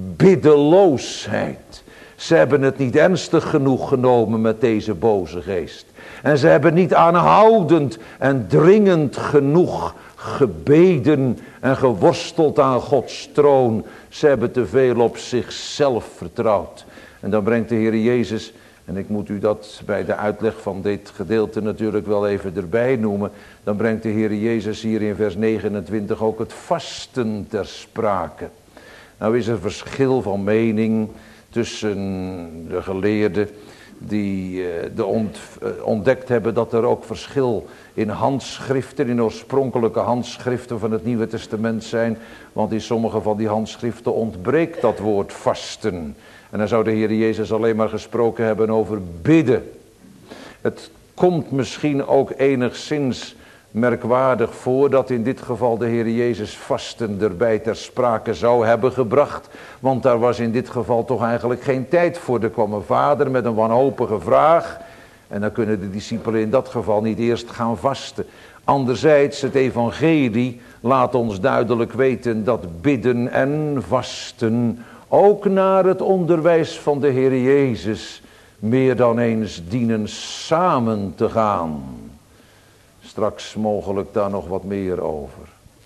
Biddeloosheid. Ze hebben het niet ernstig genoeg genomen met deze boze geest. En ze hebben niet aanhoudend en dringend genoeg gebeden en geworsteld aan Gods troon. Ze hebben te veel op zichzelf vertrouwd. En dan brengt de Heer Jezus, en ik moet u dat bij de uitleg van dit gedeelte natuurlijk wel even erbij noemen. Dan brengt de Heer Jezus hier in vers 29 ook het vasten ter sprake. Nou is er verschil van mening tussen de geleerden die ontdekt hebben dat er ook verschil in handschriften, in oorspronkelijke handschriften van het Nieuwe Testament zijn. Want in sommige van die handschriften ontbreekt dat woord vasten. En dan zou de Heer Jezus alleen maar gesproken hebben over bidden. Het komt misschien ook enigszins merkwaardig voor dat in dit geval de Heer Jezus vasten erbij ter sprake zou hebben gebracht. Want daar was in dit geval toch eigenlijk geen tijd voor. Er kwam een vader met een wanhopige vraag. En dan kunnen de discipelen in dat geval niet eerst gaan vasten. Anderzijds, het evangelie laat ons duidelijk weten dat bidden en vasten ook naar het onderwijs van de Heer Jezus meer dan eens dienen samen te gaan. Straks mogelijk daar nog wat meer over.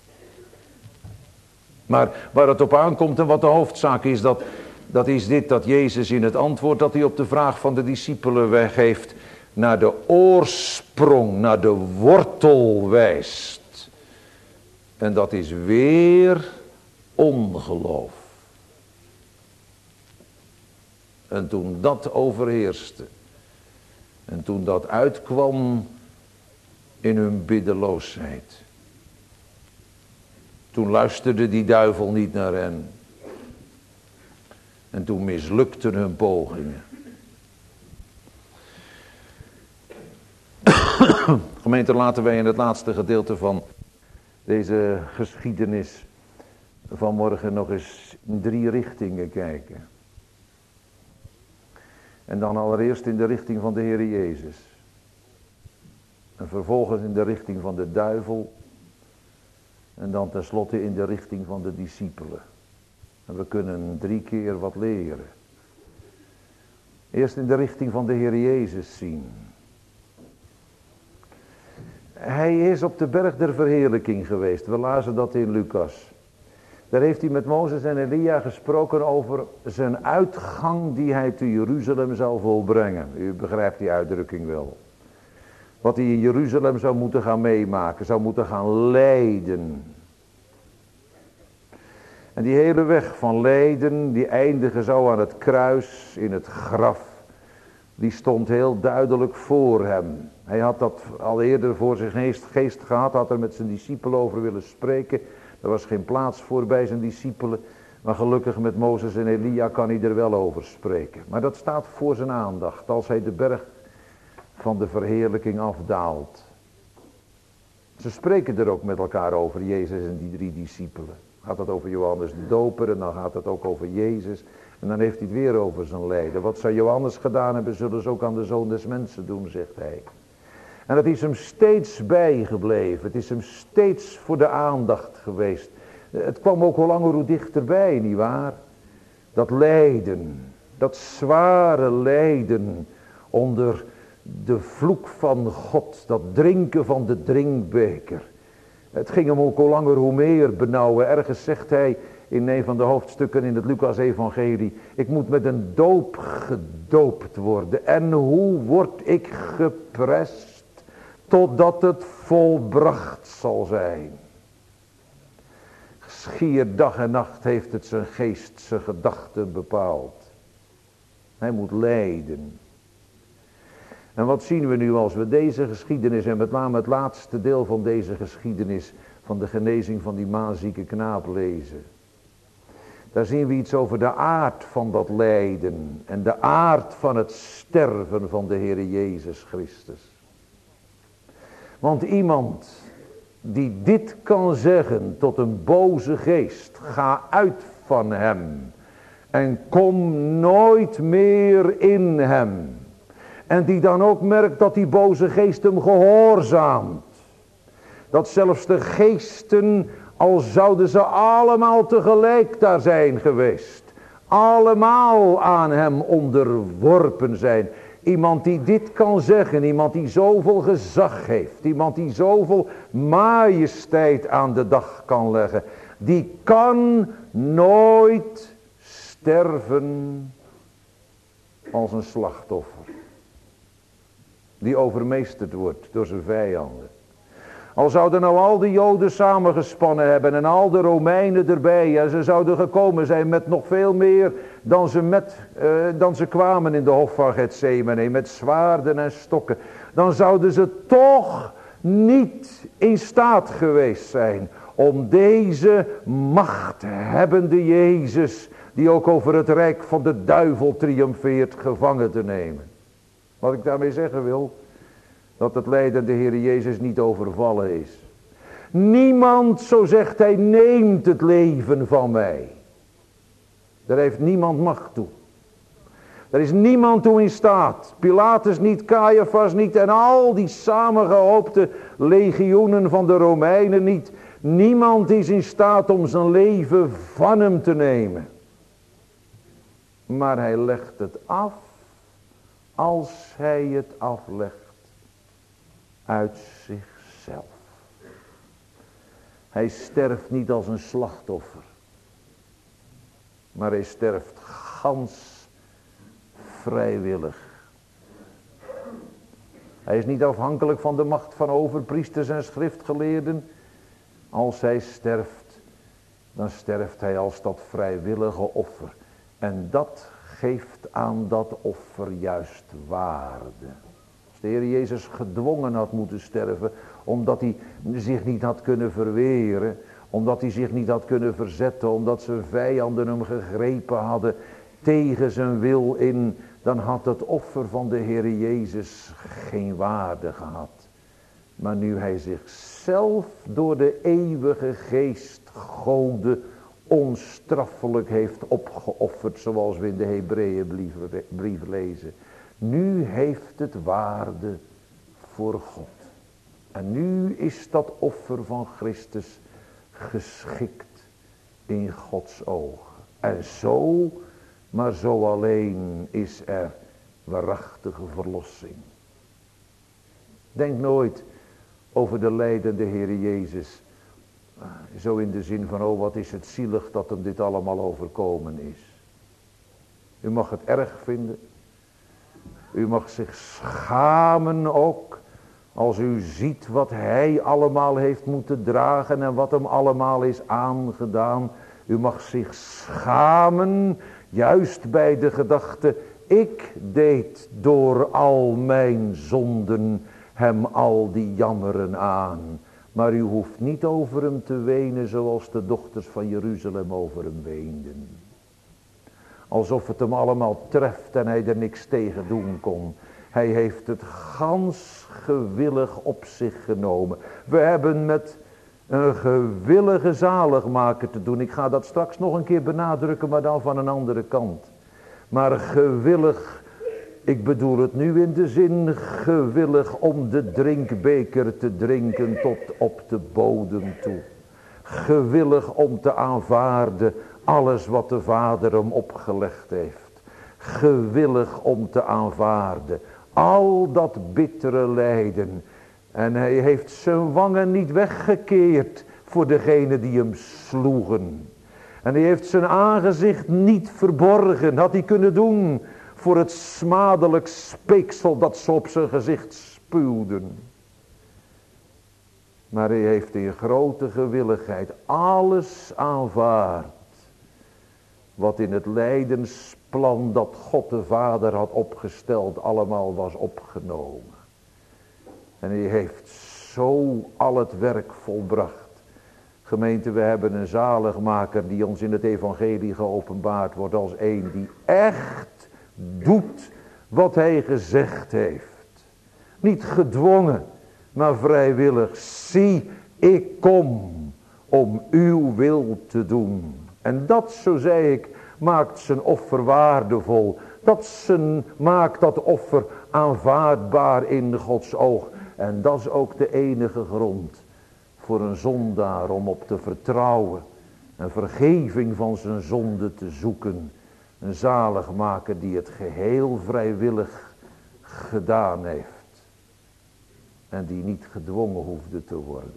Maar waar het op aankomt en wat de hoofdzaak is, dat is dit, dat Jezus in het antwoord dat hij op de vraag van de discipelen weggeeft, naar de oorsprong, naar de wortel wijst. En dat is weer ongeloof. En toen dat overheerste, en toen dat uitkwam in hun biddeloosheid, toen luisterde die duivel niet naar hen. En toen mislukten hun pogingen. Gemeente, laten wij in het laatste gedeelte van deze geschiedenis vanmorgen nog eens in 3 richtingen kijken. En dan allereerst in de richting van de Heer Jezus. En vervolgens in de richting van de duivel. En dan tenslotte in de richting van de discipelen. En we kunnen 3 keer wat leren. Eerst in de richting van de Heer Jezus zien. Hij is op de berg der verheerlijking geweest. We lazen dat in Lucas. Daar heeft hij met Mozes en Elia gesproken over zijn uitgang die hij te Jeruzalem zou volbrengen. U begrijpt die uitdrukking wel. Wat hij in Jeruzalem zou moeten gaan meemaken, zou moeten gaan lijden. En die hele weg van lijden, die eindigen zou aan het kruis, in het graf, die stond heel duidelijk voor hem. Hij had dat al eerder voor zijn geest gehad, had er met zijn discipelen over willen spreken. Er was geen plaats voor bij zijn discipelen, maar gelukkig met Mozes en Elia kan hij er wel over spreken. Maar dat staat voor zijn aandacht, als hij de berg van de verheerlijking afdaalt. Ze spreken er ook met elkaar over, Jezus en die 3 discipelen. Gaat het over Johannes de Doper en dan gaat het ook over Jezus. En dan heeft hij het weer over zijn lijden. Wat zou Johannes gedaan hebben, zullen ze ook aan de Zoon des Mensen doen, zegt hij. En het is hem steeds bijgebleven. Het is hem steeds voor de aandacht geweest. Het kwam ook hoe langer hoe dichterbij, nietwaar? Dat lijden, dat zware lijden onder de vloek van God, dat drinken van de drinkbeker. Het ging hem ook hoe langer hoe meer benauwen. Ergens zegt hij in een van de hoofdstukken in het Lucas-evangelie: ik moet met een doop gedoopt worden. En hoe word ik geprest totdat het volbracht zal zijn. Schier dag en nacht heeft het zijn geest, zijn gedachten bepaald. Hij moet lijden. En wat zien we nu als we deze geschiedenis, en met name het laatste deel van deze geschiedenis van de genezing van die maanzieke knaap lezen? Daar zien we iets over de aard van dat lijden en de aard van het sterven van de Heer Jezus Christus. Want iemand die dit kan zeggen tot een boze geest, ga uit van hem en kom nooit meer in hem. En die dan ook merkt dat die boze geest hem gehoorzaamt. Dat zelfs de geesten, al zouden ze allemaal tegelijk daar zijn geweest, allemaal aan hem onderworpen zijn. Iemand die dit kan zeggen, iemand die zoveel gezag heeft, iemand die zoveel majesteit aan de dag kan leggen, die kan nooit sterven als een slachtoffer. Die overmeesterd wordt door zijn vijanden. Al zouden nou al de Joden samengespannen hebben en al de Romeinen erbij. En ze zouden gekomen zijn met nog veel meer dan ze kwamen in de hof van Getsemane. Met zwaarden en stokken. Dan zouden ze toch niet in staat geweest zijn om deze machthebbende Jezus, die ook over het rijk van de duivel triomfeert, gevangen te nemen. Wat ik daarmee zeggen wil, dat het lijden de Heer Jezus niet overvallen is. Niemand, zo zegt hij, neemt het leven van mij. Daar heeft niemand macht toe. Daar is niemand toe in staat. Pilatus niet, Caiaphas niet en al die samengehoopte legioenen van de Romeinen niet. Niemand is in staat om zijn leven van hem te nemen. Maar hij legt het af als hij het aflegt uit zichzelf. Hij sterft niet als een slachtoffer, maar hij sterft gans vrijwillig. Hij is niet afhankelijk van de macht van overpriesters en schriftgeleerden. Als hij sterft, dan sterft hij als dat vrijwillige offer. En dat geeft aan dat offer juist waarde. Als de Heer Jezus gedwongen had moeten sterven, omdat hij zich niet had kunnen verweren, omdat hij zich niet had kunnen verzetten, omdat zijn vijanden hem gegrepen hadden tegen zijn wil in, dan had het offer van de Heer Jezus geen waarde gehad. Maar nu hij zichzelf door de eeuwige geest Gode onstraffelijk heeft opgeofferd, zoals we in de Hebreeënbrief lezen. Nu heeft het waarde voor God. En nu is dat offer van Christus geschikt in Gods ogen. En zo, maar zo alleen is er waarachtige verlossing. Denk nooit over de lijdende Heer Jezus zo in de zin van, oh wat is het zielig dat hem dit allemaal overkomen is. U mag het erg vinden. U mag zich schamen ook, als u ziet wat hij allemaal heeft moeten dragen en wat hem allemaal is aangedaan. U mag zich schamen, juist bij de gedachte, ik deed door al mijn zonden hem al die jammeren aan. Maar u hoeft niet over hem te wenen zoals de dochters van Jeruzalem over hem weenden. Alsof het hem allemaal treft en hij er niks tegen doen kon. Hij heeft het gans gewillig op zich genomen. We hebben met een gewillige zaligmaker te doen. Ik ga dat straks nog een keer benadrukken, maar dan van een andere kant. Maar gewillig, ik bedoel het nu in de zin gewillig om de drinkbeker te drinken tot op de bodem toe. Gewillig om te aanvaarden alles wat de Vader hem opgelegd heeft. Gewillig om te aanvaarden al dat bittere lijden. En hij heeft zijn wangen niet weggekeerd voor degene die hem sloegen. En hij heeft zijn aangezicht niet verborgen. Had hij kunnen doen voor het smadelijk speeksel dat ze op zijn gezicht spuwden. Maar hij heeft in grote gewilligheid alles aanvaard. wat in het lijdensplan dat God de Vader had opgesteld allemaal was opgenomen. En hij heeft zo al het werk volbracht. Gemeente, we hebben een zaligmaker die ons in het evangelie geopenbaard wordt als een die echt doet wat hij gezegd heeft. Niet gedwongen, maar vrijwillig. Zie, ik kom om uw wil te doen. En dat, zo zei ik, maakt zijn offer waardevol. Dat maakt dat offer aanvaardbaar in Gods oog. En dat is ook de enige grond voor een zondaar om op te vertrouwen. Een vergeving van zijn zonde te zoeken. Een zaligmaker die het geheel vrijwillig gedaan heeft. En die niet gedwongen hoefde te worden.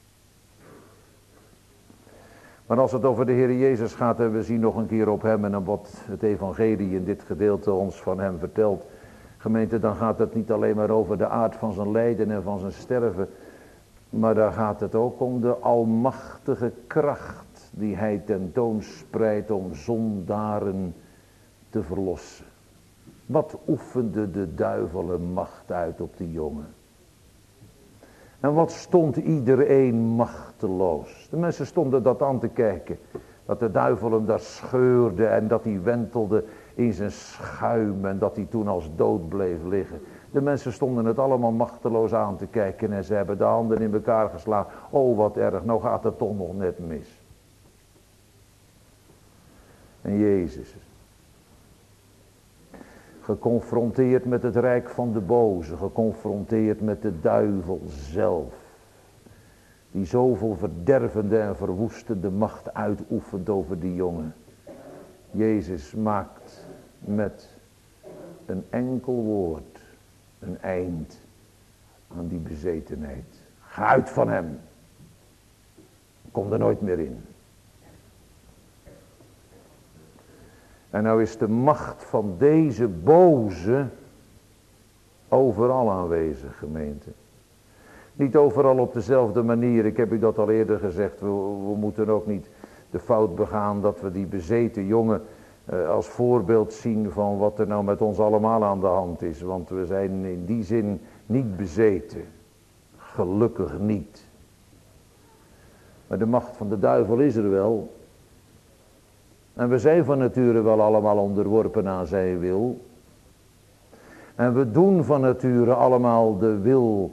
Maar als het over de Heer Jezus gaat en we zien nog een keer op hem en wat het evangelie in dit gedeelte ons van hem vertelt. Gemeente, dan gaat het niet alleen maar over de aard van zijn lijden en van zijn sterven. Maar daar gaat het ook om de almachtige kracht die hij tentoonspreidt om zondaren te verlossen. Wat oefende de duivel een macht uit op die jongen? En wat stond iedereen machteloos? De mensen stonden dat aan te kijken. Dat de duivel hem daar scheurde en dat hij wentelde in zijn schuim en dat hij toen als dood bleef liggen. De mensen stonden het allemaal machteloos aan te kijken en ze hebben de handen in elkaar geslagen. Oh, wat erg, nou gaat het toch nog net mis. En Jezus, geconfronteerd met het rijk van de boze, geconfronteerd met de duivel zelf, die zoveel verdervende en verwoestende macht uitoefent over die jongen. Jezus maakt met een enkel woord een eind aan die bezetenheid. Ga uit van hem. Kom er nooit meer in. En nou is de macht van deze boze overal aanwezig, gemeente. Niet overal op dezelfde manier. Ik heb u dat al eerder gezegd. We moeten ook niet de fout begaan dat we die bezeten jongen als voorbeeld zien van wat er nou met ons allemaal aan de hand is. Want we zijn in die zin niet bezeten. Gelukkig niet. Maar de macht van de duivel is er wel. En we zijn van nature wel allemaal onderworpen aan zijn wil. En we doen van nature allemaal de wil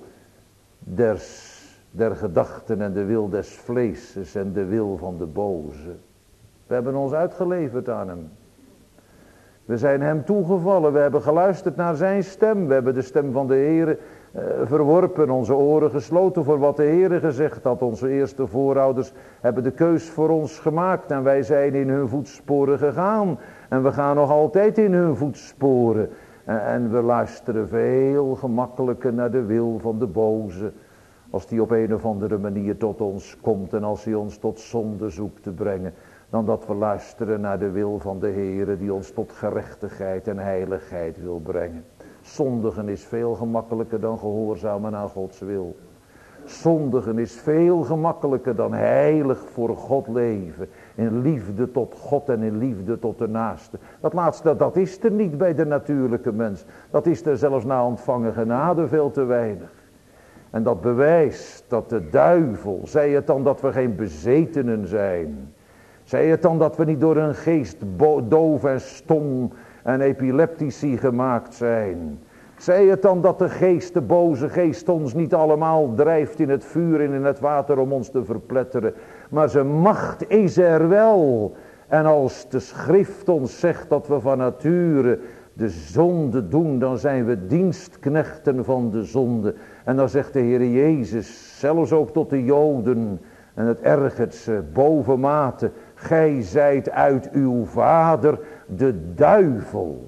der gedachten en de wil des vleeses en de wil van de boze. We hebben ons uitgeleverd aan hem. We zijn hem toegevallen, we hebben geluisterd naar zijn stem. We hebben de stem van de Heere verworpen, onze oren gesloten voor wat de Heere gezegd had. Onze eerste voorouders hebben de keus voor ons gemaakt en wij zijn in hun voetsporen gegaan. En we gaan nog altijd in hun voetsporen. En we luisteren veel gemakkelijker naar de wil van de boze. Als die op een of andere manier tot ons komt en als hij ons tot zonde zoekt te brengen. Dan dat we luisteren naar de wil van de Heere die ons tot gerechtigheid en heiligheid wil brengen. Zondigen is veel gemakkelijker dan gehoorzamen aan Gods wil. Zondigen is veel gemakkelijker dan heilig voor God leven. In liefde tot God en in liefde tot de naaste. Dat laatste, dat is er niet bij de natuurlijke mens. Dat is er zelfs na ontvangen genade veel te weinig. En dat bewijst dat de duivel, zij het dan dat we geen bezetenen zijn. Zij het dan dat we niet door een geest doof en stom en epileptici gemaakt zijn. Zij het dan dat de geest, de boze geest, ons niet allemaal drijft in het vuur en in het water om ons te verpletteren. Maar zijn macht is er wel. En als de schrift ons zegt dat we van nature de zonde doen, dan zijn we dienstknechten van de zonde. En dan zegt de Heer Jezus, zelfs ook tot de Joden, en het ergert ze bovenmate, gij zijt uit uw vader de duivel.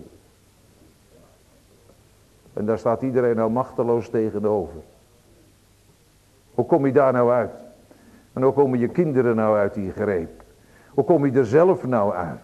En daar staat iedereen nou machteloos tegenover. Hoe kom je daar nou uit? En hoe komen je kinderen nou uit die greep? Hoe kom je er zelf nou uit?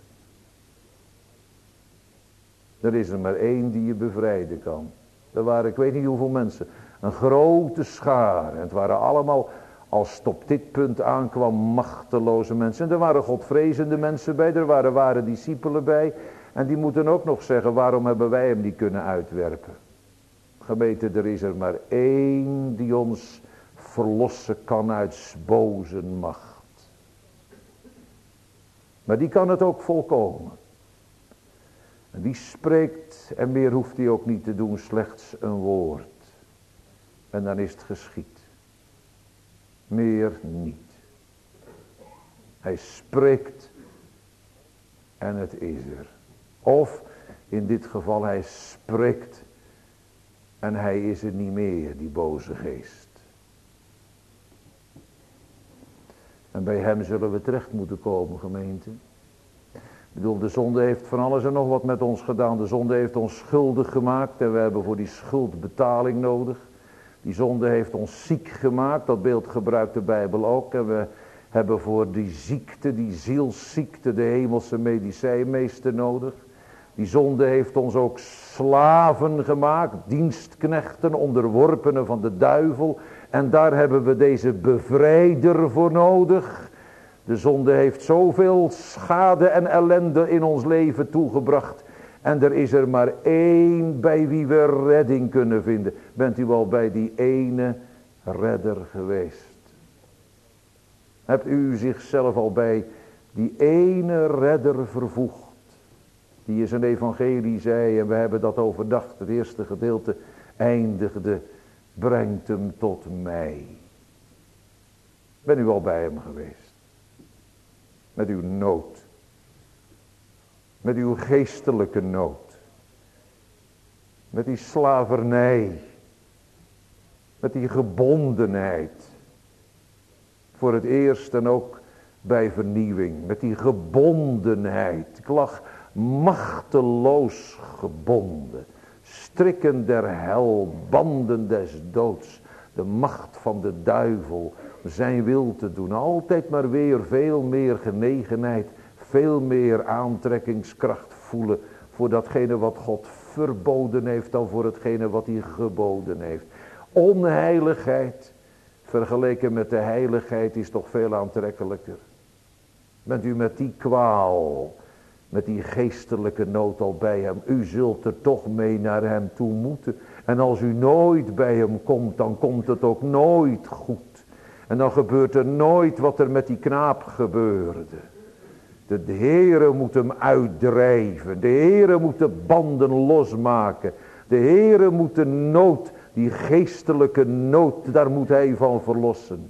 Er is er maar één die je bevrijden kan. Er waren ik weet niet hoeveel mensen. Een grote schaar. En het waren als het op dit punt aankwam, machteloze mensen. En er waren godvrezende mensen bij, er waren ware discipelen bij. En die moeten ook nog zeggen, waarom hebben wij hem niet kunnen uitwerpen? Gemeente, er is er maar één die ons verlossen kan uit 's boze macht. Maar die kan het ook volkomen. En die spreekt, en meer hoeft hij ook niet te doen, slechts een woord. En dan is het geschied. Meer niet. Hij spreekt en het is er. Of in dit geval hij spreekt en hij is er niet meer, die boze geest. En bij hem zullen we terecht moeten komen, gemeente. Ik bedoel, de zonde heeft van alles en nog wat met ons gedaan. De zonde heeft ons schuldig gemaakt en we hebben voor die schuld betaling nodig. Die zonde heeft ons ziek gemaakt, dat beeld gebruikt de Bijbel ook. En we hebben voor die ziekte, die zielsziekte, de hemelse medicijnmeester nodig. Die zonde heeft ons ook slaven gemaakt, dienstknechten, onderworpenen van de duivel. En daar hebben we deze bevrijder voor nodig. De zonde heeft zoveel schade en ellende in ons leven toegebracht. En er is er maar één bij wie we redding kunnen vinden. Bent u al bij die ene redder geweest? Hebt u zichzelf al bij die ene redder vervoegd? Die in zijn evangelie zei, en we hebben dat overdacht, het eerste gedeelte eindigde, brengt hem tot mij. Ben u al bij hem geweest? Met uw nood. Met uw geestelijke nood. Met die slavernij. Met die gebondenheid. Voor het eerst en ook bij vernieuwing. Met die gebondenheid. Ik lag machteloos gebonden. Strikken der hel, banden des doods. De macht van de duivel. Zijn wil te doen. Altijd maar weer veel meer genegenheid. Veel meer aantrekkingskracht voelen. Voor datgene wat God verboden heeft. Dan voor hetgene wat hij geboden heeft. Onheiligheid. Vergeleken met de heiligheid is toch veel aantrekkelijker. Bent u met die kwaal. Met die geestelijke nood al bij hem. U zult er toch mee naar hem toe moeten. En als u nooit bij hem komt. Dan komt het ook nooit goed. En dan gebeurt er nooit wat er met die knaap gebeurde. De Heere moet hem uitdrijven. De Heere moet de banden losmaken. De Heere moet de nood, die geestelijke nood, daar moet hij van verlossen.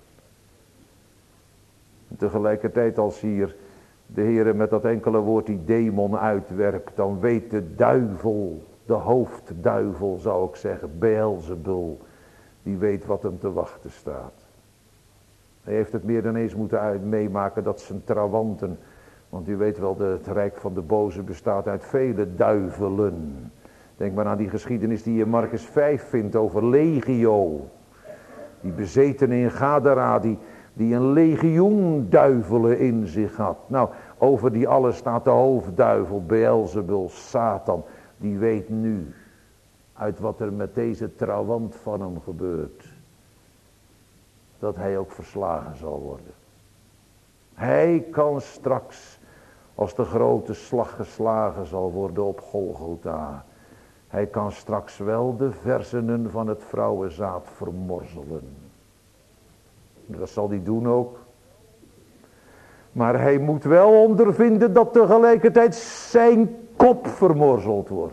En tegelijkertijd als hier de Heere met dat enkele woord die demon uitwerpt, dan weet de duivel, de hoofdduivel zou ik zeggen, Beelzebul, die weet wat hem te wachten staat. Hij heeft het meer dan eens moeten meemaken dat zijn trawanten, want u weet wel, het rijk van de boze bestaat uit vele duivelen. Denk maar aan die geschiedenis die je in Markus 5 vindt over Legio. Die bezetene in Gadara, die een legioen duivelen in zich had. Nou, over die alles staat de hoofdduivel, Beelzebul, Satan. Die weet nu uit wat er met deze trawant van hem gebeurt. Dat hij ook verslagen zal worden. Hij kan straks, als de grote slag geslagen zal worden op Golgotha. Hij kan straks wel de versenen van het vrouwenzaad vermorzelen. Dat zal hij doen ook. Maar hij moet wel ondervinden dat tegelijkertijd zijn kop vermorzeld wordt.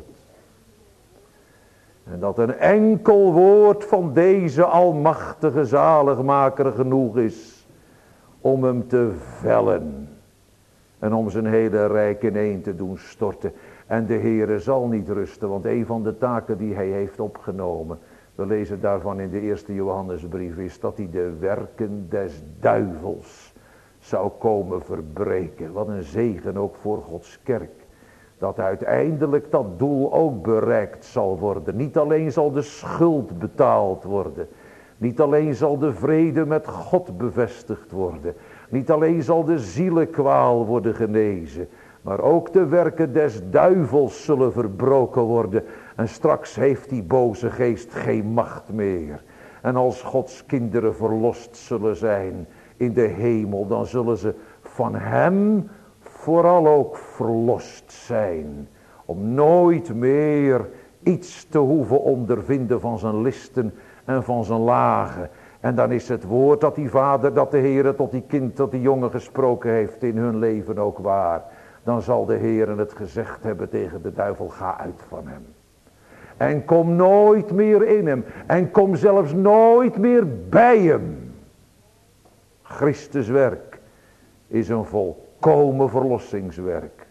En dat een enkel woord van deze almachtige zaligmaker genoeg is om hem te vellen. En om zijn hele rijk ineen te doen storten. En de Heere zal niet rusten, want een van de taken die hij heeft opgenomen, we lezen daarvan in de eerste Johannesbrief, is dat hij de werken des duivels zou komen verbreken. Wat een zegen ook voor Gods kerk. Dat uiteindelijk dat doel ook bereikt zal worden. Niet alleen zal de schuld betaald worden. Niet alleen zal de vrede met God bevestigd worden. Niet alleen zal de zielenkwaal worden genezen. Maar ook de werken des duivels zullen verbroken worden. En straks heeft die boze geest geen macht meer. En als Gods kinderen verlost zullen zijn in de hemel, dan zullen ze van hem vooral ook verlost zijn. Om nooit meer iets te hoeven ondervinden van zijn listen en van zijn lagen. En dan is het woord dat die vader, dat de Heer tot die kind, tot die jongen gesproken heeft in hun leven ook waar. Dan zal de Heer het gezegd hebben tegen de duivel, ga uit van hem. En kom nooit meer in hem. En kom zelfs nooit meer bij hem. Christus werk is een volkomen verlossingswerk.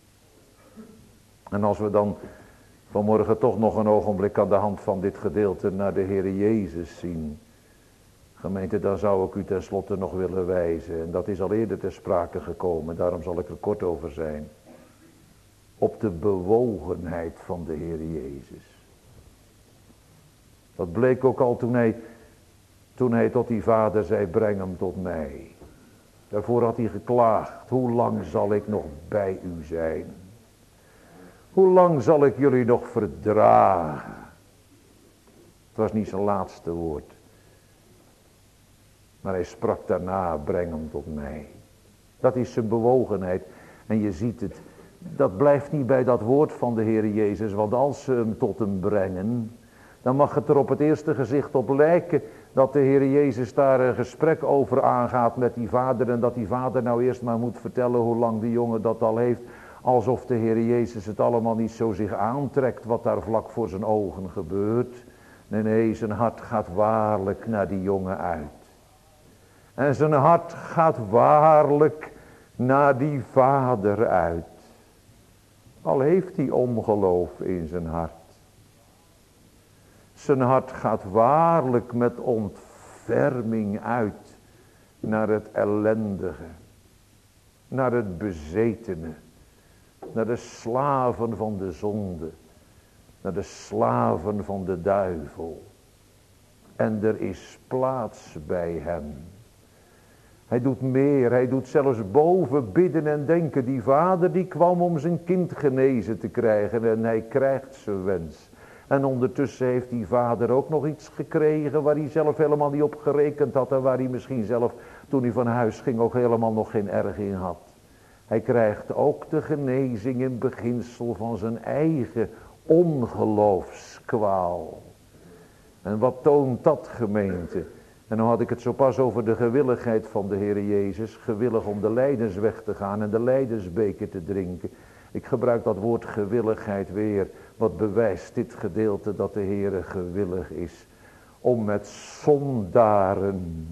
En als we dan vanmorgen toch nog een ogenblik aan de hand van dit gedeelte naar de Heer Jezus zien. Gemeente, daar zou ik u tenslotte nog willen wijzen. En dat is al eerder ter sprake gekomen, daarom zal ik er kort over zijn. Op de bewogenheid van de Heer Jezus. Dat bleek ook al toen hij tot die vader zei, breng hem tot mij. Daarvoor had hij geklaagd, hoe lang zal ik nog bij u zijn? Hoe lang zal ik jullie nog verdragen? Het was niet zijn laatste woord. Maar hij sprak daarna, breng hem tot mij. Dat is zijn bewogenheid. En je ziet het, dat blijft niet bij dat woord van de Heer Jezus. Want als ze hem tot hem brengen, dan mag het er op het eerste gezicht op lijken dat de Heer Jezus daar een gesprek over aangaat met die vader. En dat die vader nou eerst maar moet vertellen hoe lang die jongen dat al heeft. Alsof de Heer Jezus het allemaal niet zo zich aantrekt wat daar vlak voor zijn ogen gebeurt. Nee, zijn hart gaat waarlijk naar die jongen uit. En zijn hart gaat waarlijk naar die vader uit. Al heeft hij ongeloof in zijn hart. Zijn hart gaat waarlijk met ontferming uit naar het ellendige. Naar het bezetene. Naar de slaven van de zonde. Naar de slaven van de duivel. En er is plaats bij hem. Hij doet meer, hij doet zelfs boven bidden en denken. Die vader die kwam om zijn kind genezen te krijgen en hij krijgt zijn wens. En ondertussen heeft die vader ook nog iets gekregen waar hij zelf helemaal niet op gerekend had. En waar hij misschien zelf toen hij van huis ging ook helemaal nog geen erg in had. Hij krijgt ook de genezing in beginsel van zijn eigen ongeloofskwaal. En wat toont dat, gemeente? En dan had ik het zo pas over de gewilligheid van de Heer Jezus. Gewillig om de lijdensweg te gaan en de lijdensbeker te drinken. Ik gebruik dat woord gewilligheid weer. Wat bewijst dit gedeelte dat de Heer gewillig is. Om met zondaren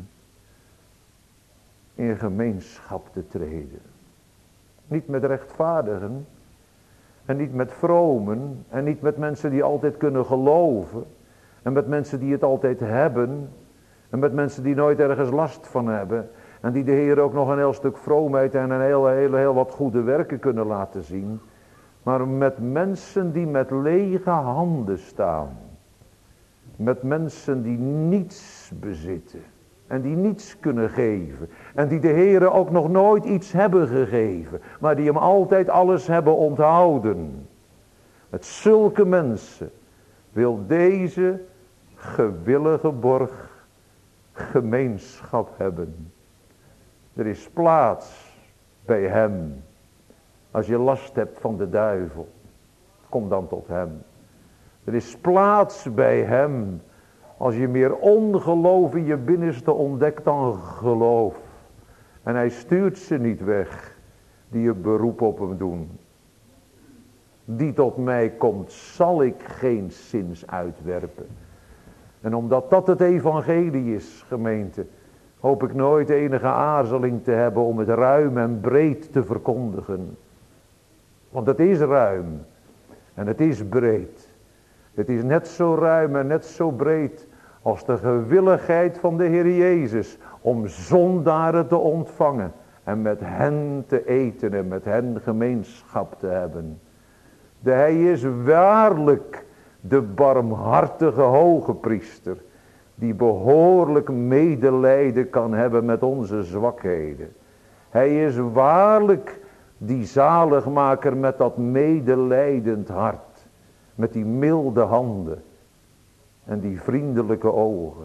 in gemeenschap te treden. Niet met rechtvaardigen. En niet met vromen. En niet met mensen die altijd kunnen geloven. En met mensen die het altijd hebben. En met mensen die nooit ergens last van hebben. En die de Heer ook nog een heel stuk vroomheid en een heel wat goede werken kunnen laten zien. Maar met mensen die met lege handen staan. Met mensen die niets bezitten. En die niets kunnen geven. En die de Heer ook nog nooit iets hebben gegeven. Maar die hem altijd alles hebben onthouden. Met zulke mensen wil deze gewillige borg gemeenschap hebben. Er is plaats bij hem. Als je last hebt van de duivel, kom dan tot hem. Er is plaats bij hem. Als je meer ongeloof in je binnenste ontdekt dan geloof. En hij stuurt ze niet weg, die je beroep op hem doen. Die tot mij komt, zal ik geen zins uitwerpen. En omdat dat het evangelie is, gemeente, hoop ik nooit enige aarzeling te hebben om het ruim en breed te verkondigen. Want het is ruim en het is breed. Het is net zo ruim en net zo breed als de gewilligheid van de Heer Jezus om zondaren te ontvangen en met hen te eten en met hen gemeenschap te hebben. Hij is waarlijk de barmhartige hoge priester, die behoorlijk medelijden kan hebben met onze zwakheden. Hij is waarlijk die zaligmaker met dat medelijdend hart, met die milde handen en die vriendelijke ogen.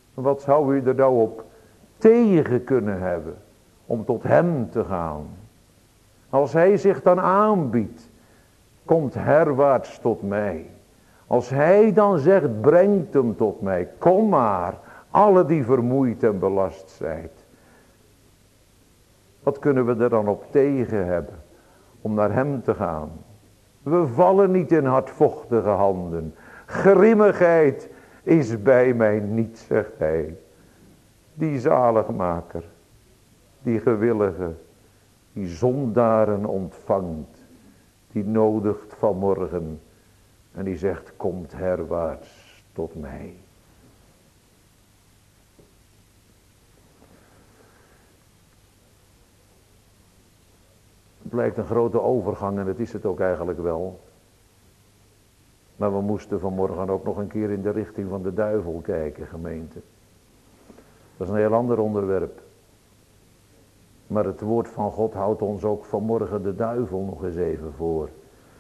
Wat zou u er nou op tegen kunnen hebben om tot hem te gaan? Als hij zich dan aanbiedt, komt herwaarts tot mij. Als hij dan zegt, brengt hem tot mij. Kom maar, alle die vermoeid en belast zijt. Wat kunnen we er dan op tegen hebben om naar hem te gaan? We vallen niet in hardvochtige handen. Grimmigheid is bij mij niet, zegt hij. Die zaligmaker, die gewillige, die zondaren ontvangt, die nodigt vanmorgen en die zegt, komt herwaarts tot mij. Het lijkt een grote overgang en dat is het ook eigenlijk wel. Maar we moesten vanmorgen ook nog een keer in de richting van de duivel kijken, gemeente. Dat is een heel ander onderwerp. Maar het woord van God houdt ons ook vanmorgen de duivel nog eens even voor.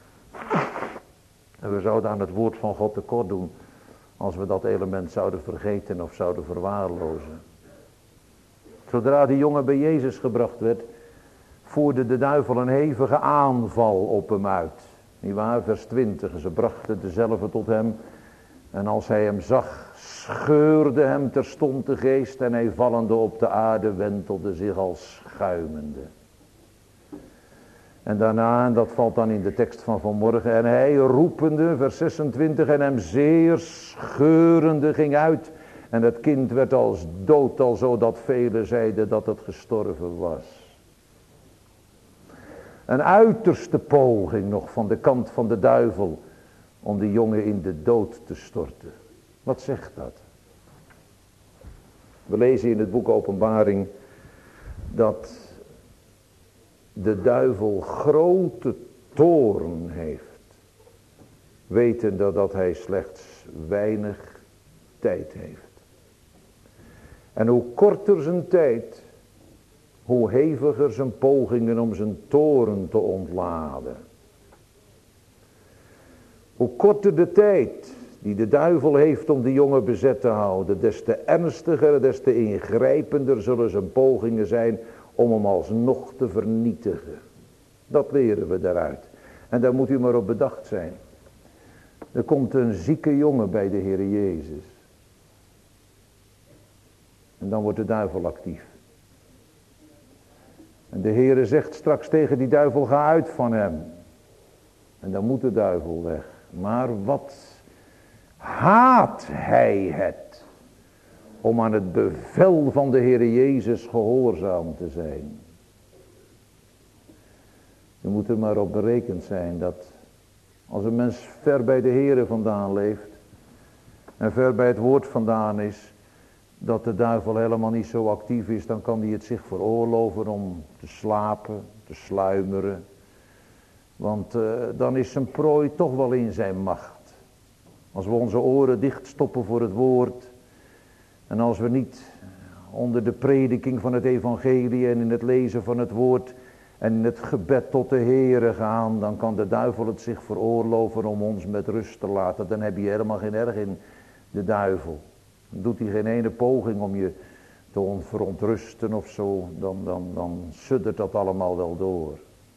En we zouden aan het woord van God tekort doen als we dat element zouden vergeten of zouden verwaarlozen. Zodra die jongen bij Jezus gebracht werd, voerde de duivel een hevige aanval op hem uit. Niewaar, vers 20. Ze brachten dezelfde tot hem. En als hij hem zag, scheurde hem terstond de geest. En hij vallende op de aarde wentelde zich als schuimende. En daarna, en dat valt dan in de tekst van vanmorgen. En hij roepende, vers 26. En hem zeer scheurende ging uit. En het kind werd als dood, al zodat velen zeiden dat het gestorven was. Een uiterste poging nog van de kant van de duivel om de jongen in de dood te storten. Wat zegt dat? We lezen in het boek Openbaring dat de duivel grote toorn heeft, wetende dat hij slechts weinig tijd heeft. En hoe korter zijn tijd, hoe heviger zijn pogingen om zijn toorn te ontladen. Hoe korter de tijd die de duivel heeft om de jongen bezet te houden, des te ernstiger, des te ingrijpender zullen zijn pogingen zijn om hem alsnog te vernietigen. Dat leren we daaruit. En daar moet u maar op bedacht zijn. Er komt een zieke jongen bij de Heer Jezus. En dan wordt de duivel actief. En de Heere zegt straks tegen die duivel, ga uit van hem. En dan moet de duivel weg. Maar wat haat hij het om aan het bevel van de Heere Jezus gehoorzaam te zijn. Je moet er maar op berekend zijn dat als een mens ver bij de Heere vandaan leeft en ver bij het woord vandaan is, dat de duivel helemaal niet zo actief is, dan kan hij het zich veroorloven om te slapen, te sluimeren. Want dan is zijn prooi toch wel in zijn macht. Als we onze oren dichtstoppen voor het woord en als we niet onder de prediking van het evangelie en in het lezen van het woord en in het gebed tot de Heere gaan, dan kan de duivel het zich veroorloven om ons met rust te laten. Dan heb je helemaal geen erg in de duivel. Dan doet hij geen ene poging om je te verontrusten of zo, dan suddert dat allemaal wel door.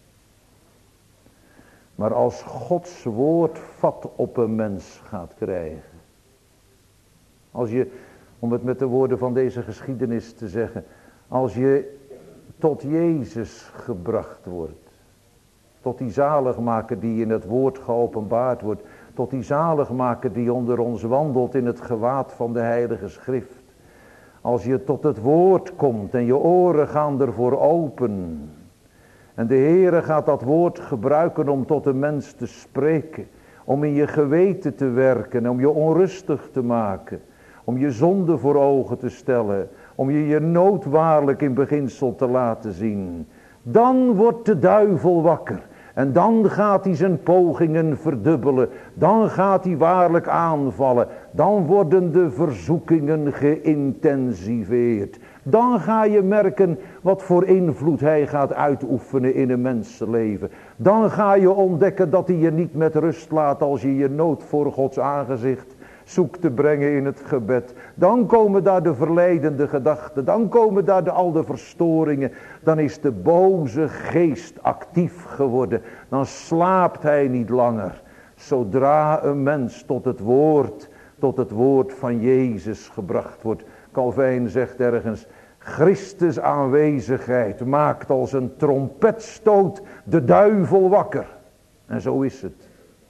Maar als Gods woord vat op een mens gaat krijgen, als je, om het met de woorden van deze geschiedenis te zeggen, als je tot Jezus gebracht wordt, tot die zaligmaker die in het woord geopenbaard wordt, tot die zaligmaker die onder ons wandelt in het gewaad van de Heilige Schrift. Als je tot het woord komt en je oren gaan ervoor open. En de Heere gaat dat woord gebruiken om tot een mens te spreken. Om in je geweten te werken, om je onrustig te maken. Om je zonde voor ogen te stellen. Om je nood waarlijk in beginsel te laten zien. Dan wordt de duivel wakker. En dan gaat hij zijn pogingen verdubbelen. Dan gaat hij waarlijk aanvallen. Dan worden de verzoekingen geïntensiveerd. Dan ga je merken wat voor invloed hij gaat uitoefenen in een mensenleven. Dan ga je ontdekken dat hij je niet met rust laat als je je nood voor Gods aangezicht zoekt te brengen in het gebed. Dan komen daar de verleidende gedachten. Dan komen daar al de verstoringen. Dan is de boze geest actief geworden. Dan slaapt hij niet langer. Zodra een mens tot het woord van Jezus gebracht wordt. Calvijn zegt ergens, Christus aanwezigheid maakt als een trompetstoot de duivel wakker. En zo is het.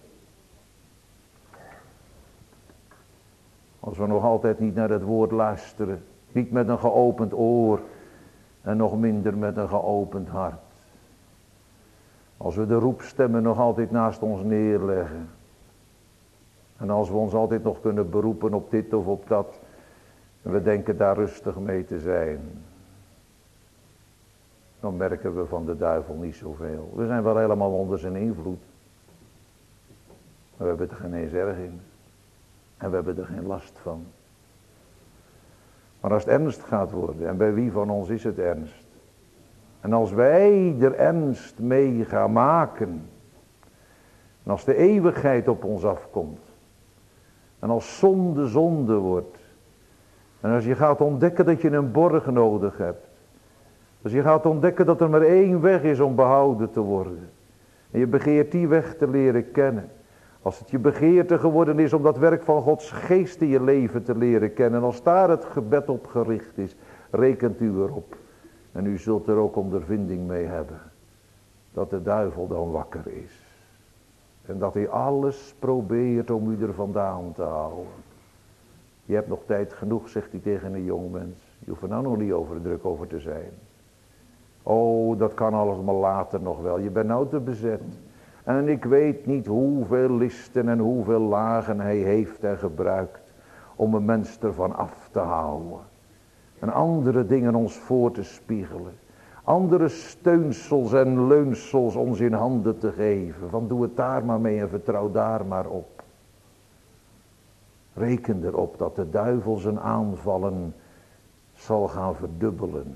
Als we nog altijd niet naar het woord luisteren, niet met een geopend oor en nog minder met een geopend hart. Als we de roepstemmen nog altijd naast ons neerleggen. En als we ons altijd nog kunnen beroepen op dit of op dat. En we denken daar rustig mee te zijn. Dan merken we van de duivel niet zoveel. We zijn wel helemaal onder zijn invloed. Maar we hebben er geen eens erg in. En we hebben er geen last van. Maar als het ernst gaat worden. En bij wie van ons is het ernst? En als wij er ernst mee gaan maken. En als de eeuwigheid op ons afkomt. En als zonde wordt. En als je gaat ontdekken dat je een borg nodig hebt. Als je gaat ontdekken dat er maar één weg is om behouden te worden. En je begeert die weg te leren kennen. Als het je begeerte geworden is om dat werk van Gods geest in je leven te leren kennen. En als daar het gebed op gericht is, rekent u erop. En u zult er ook ondervinding mee hebben. Dat de duivel dan wakker is. En dat hij alles probeert om u er vandaan te houden. Je hebt nog tijd genoeg, zegt hij tegen een jongmens. Je hoeft er nou nog niet druk over te zijn. Oh, dat kan allemaal later nog wel. Je bent nou te bezet. En ik weet niet hoeveel listen en hoeveel lagen hij heeft en gebruikt. Om een mens ervan af te houden. En andere dingen ons voor te spiegelen. Andere steunsels en leunsels ons in handen te geven. Van doe het daar maar mee en vertrouw daar maar op. Reken erop dat de duivel zijn aanvallen zal gaan verdubbelen.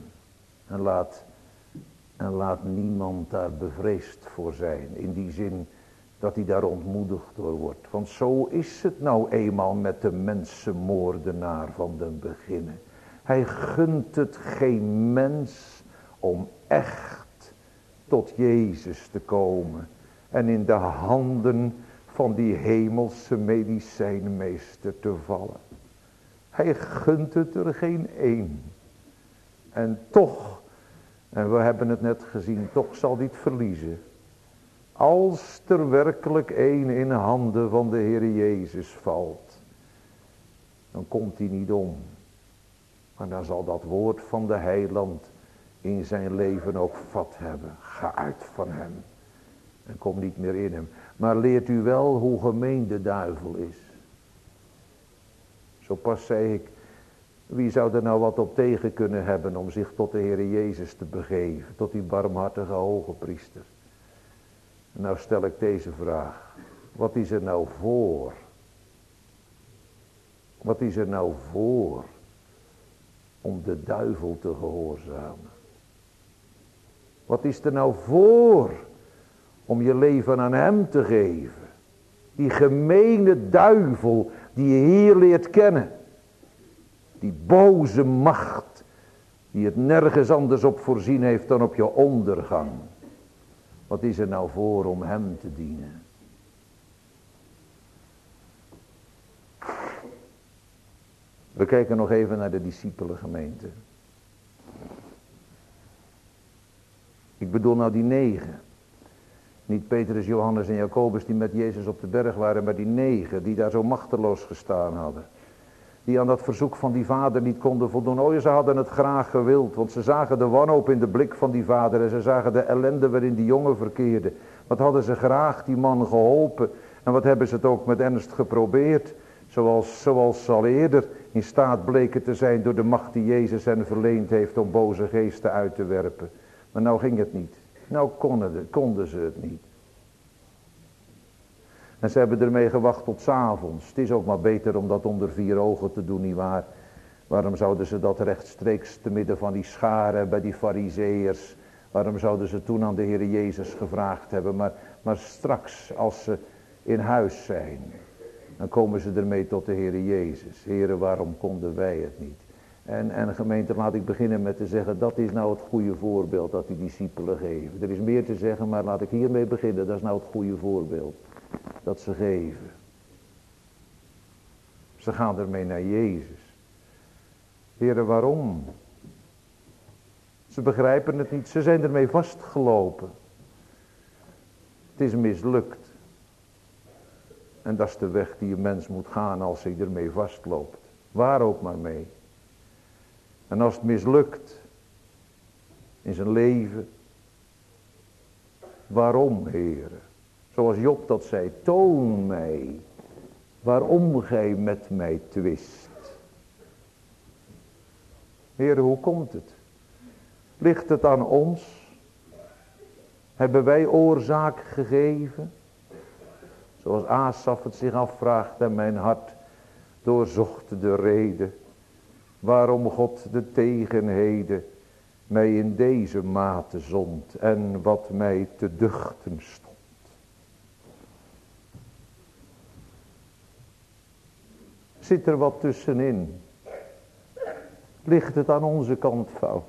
En laat niemand daar bevreesd voor zijn. In die zin dat hij daar ontmoedigd door wordt. Want zo is het nou eenmaal met de mensenmoordenaar van den beginnen. Hij gunt het geen mens om echt tot Jezus te komen. En in de handen van die hemelse medicijnmeester te vallen. Hij gunt het er geen één. En toch, en we hebben het net gezien, toch zal hij het verliezen. Als er werkelijk één in handen van de Heer Jezus valt, dan komt hij niet om. Maar dan zal dat woord van de heiland in zijn leven ook vat hebben. Ga uit van hem. En kom niet meer in hem. Maar leert u wel hoe gemeen de duivel is. Zo pas zei ik, wie zou er nou wat op tegen kunnen hebben om zich tot de Heer Jezus te begeven. Tot die barmhartige hoge priester. En nou stel ik deze vraag. Wat is er nou voor? Wat is er nou voor om de duivel te gehoorzamen? Wat is er nou voor om je leven aan hem te geven? Die gemene duivel die je hier leert kennen. Die boze macht die het nergens anders op voorzien heeft dan op je ondergang. Wat is er nou voor om hem te dienen? We kijken nog even naar de disciepelengemeente. Ik bedoel nou die 9. Niet Petrus, Johannes en Jacobus die met Jezus op de berg waren, maar die 9 die daar zo machteloos gestaan hadden. Die aan dat verzoek van die vader niet konden voldoen. Oh, ze hadden het graag gewild, want ze zagen de wanhoop in de blik van die vader. En ze zagen de ellende waarin die jongen verkeerde. Wat hadden ze graag die man geholpen. En wat hebben ze het ook met ernst geprobeerd. Zoals ze al eerder in staat bleken te zijn door de macht die Jezus hen verleend heeft om boze geesten uit te werpen. Maar nou ging het niet. Nou konden ze het niet. En ze hebben ermee gewacht tot 's avonds. Het is ook maar beter om dat onder 4 ogen te doen, nietwaar? Waarom zouden ze dat rechtstreeks te midden van die scharen bij die farizeeërs? Waarom zouden ze toen aan de Heer Jezus gevraagd hebben? Maar straks als ze in huis zijn. Dan komen ze ermee tot de Heere Jezus. Heere, waarom konden wij het niet? En gemeente, laat ik beginnen met te zeggen, dat is nou het goede voorbeeld dat die discipelen geven. Er is meer te zeggen, maar laat ik hiermee beginnen. Dat is nou het goede voorbeeld dat ze geven. Ze gaan ermee naar Jezus. Heere, waarom? Ze begrijpen het niet, ze zijn ermee vastgelopen. Het is mislukt. En dat is de weg die een mens moet gaan als hij ermee vastloopt. Waar ook maar mee. En als het mislukt in zijn leven. Waarom, Heere? Zoals Job dat zei, toon mij waarom gij met mij twist. Heere, hoe komt het? Ligt het aan ons? Hebben wij oorzaak gegeven? Zoals Asaf het zich afvraagt en mijn hart doorzocht de reden. Waarom God de tegenheden mij in deze mate zond en wat mij te duchten stond. Zit er wat tussenin? Ligt het aan onze kant fout?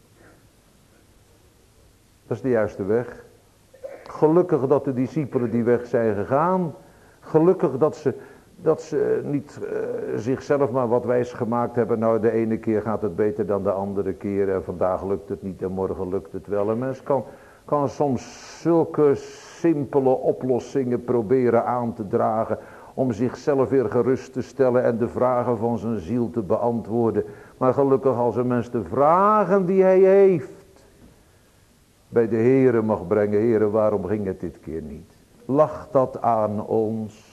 Dat is de juiste weg. Gelukkig dat de discipelen die weg zijn gegaan. Gelukkig dat ze niet zichzelf maar wat wijs gemaakt hebben. Nou, de ene keer gaat het beter dan de andere keer. En vandaag lukt het niet en morgen lukt het wel. Een mens kan soms zulke simpele oplossingen proberen aan te dragen. Om zichzelf weer gerust te stellen en de vragen van zijn ziel te beantwoorden. Maar gelukkig als een mens de vragen die hij heeft bij de Heere mag brengen. Heere, waarom ging het dit keer niet? Lag dat aan ons?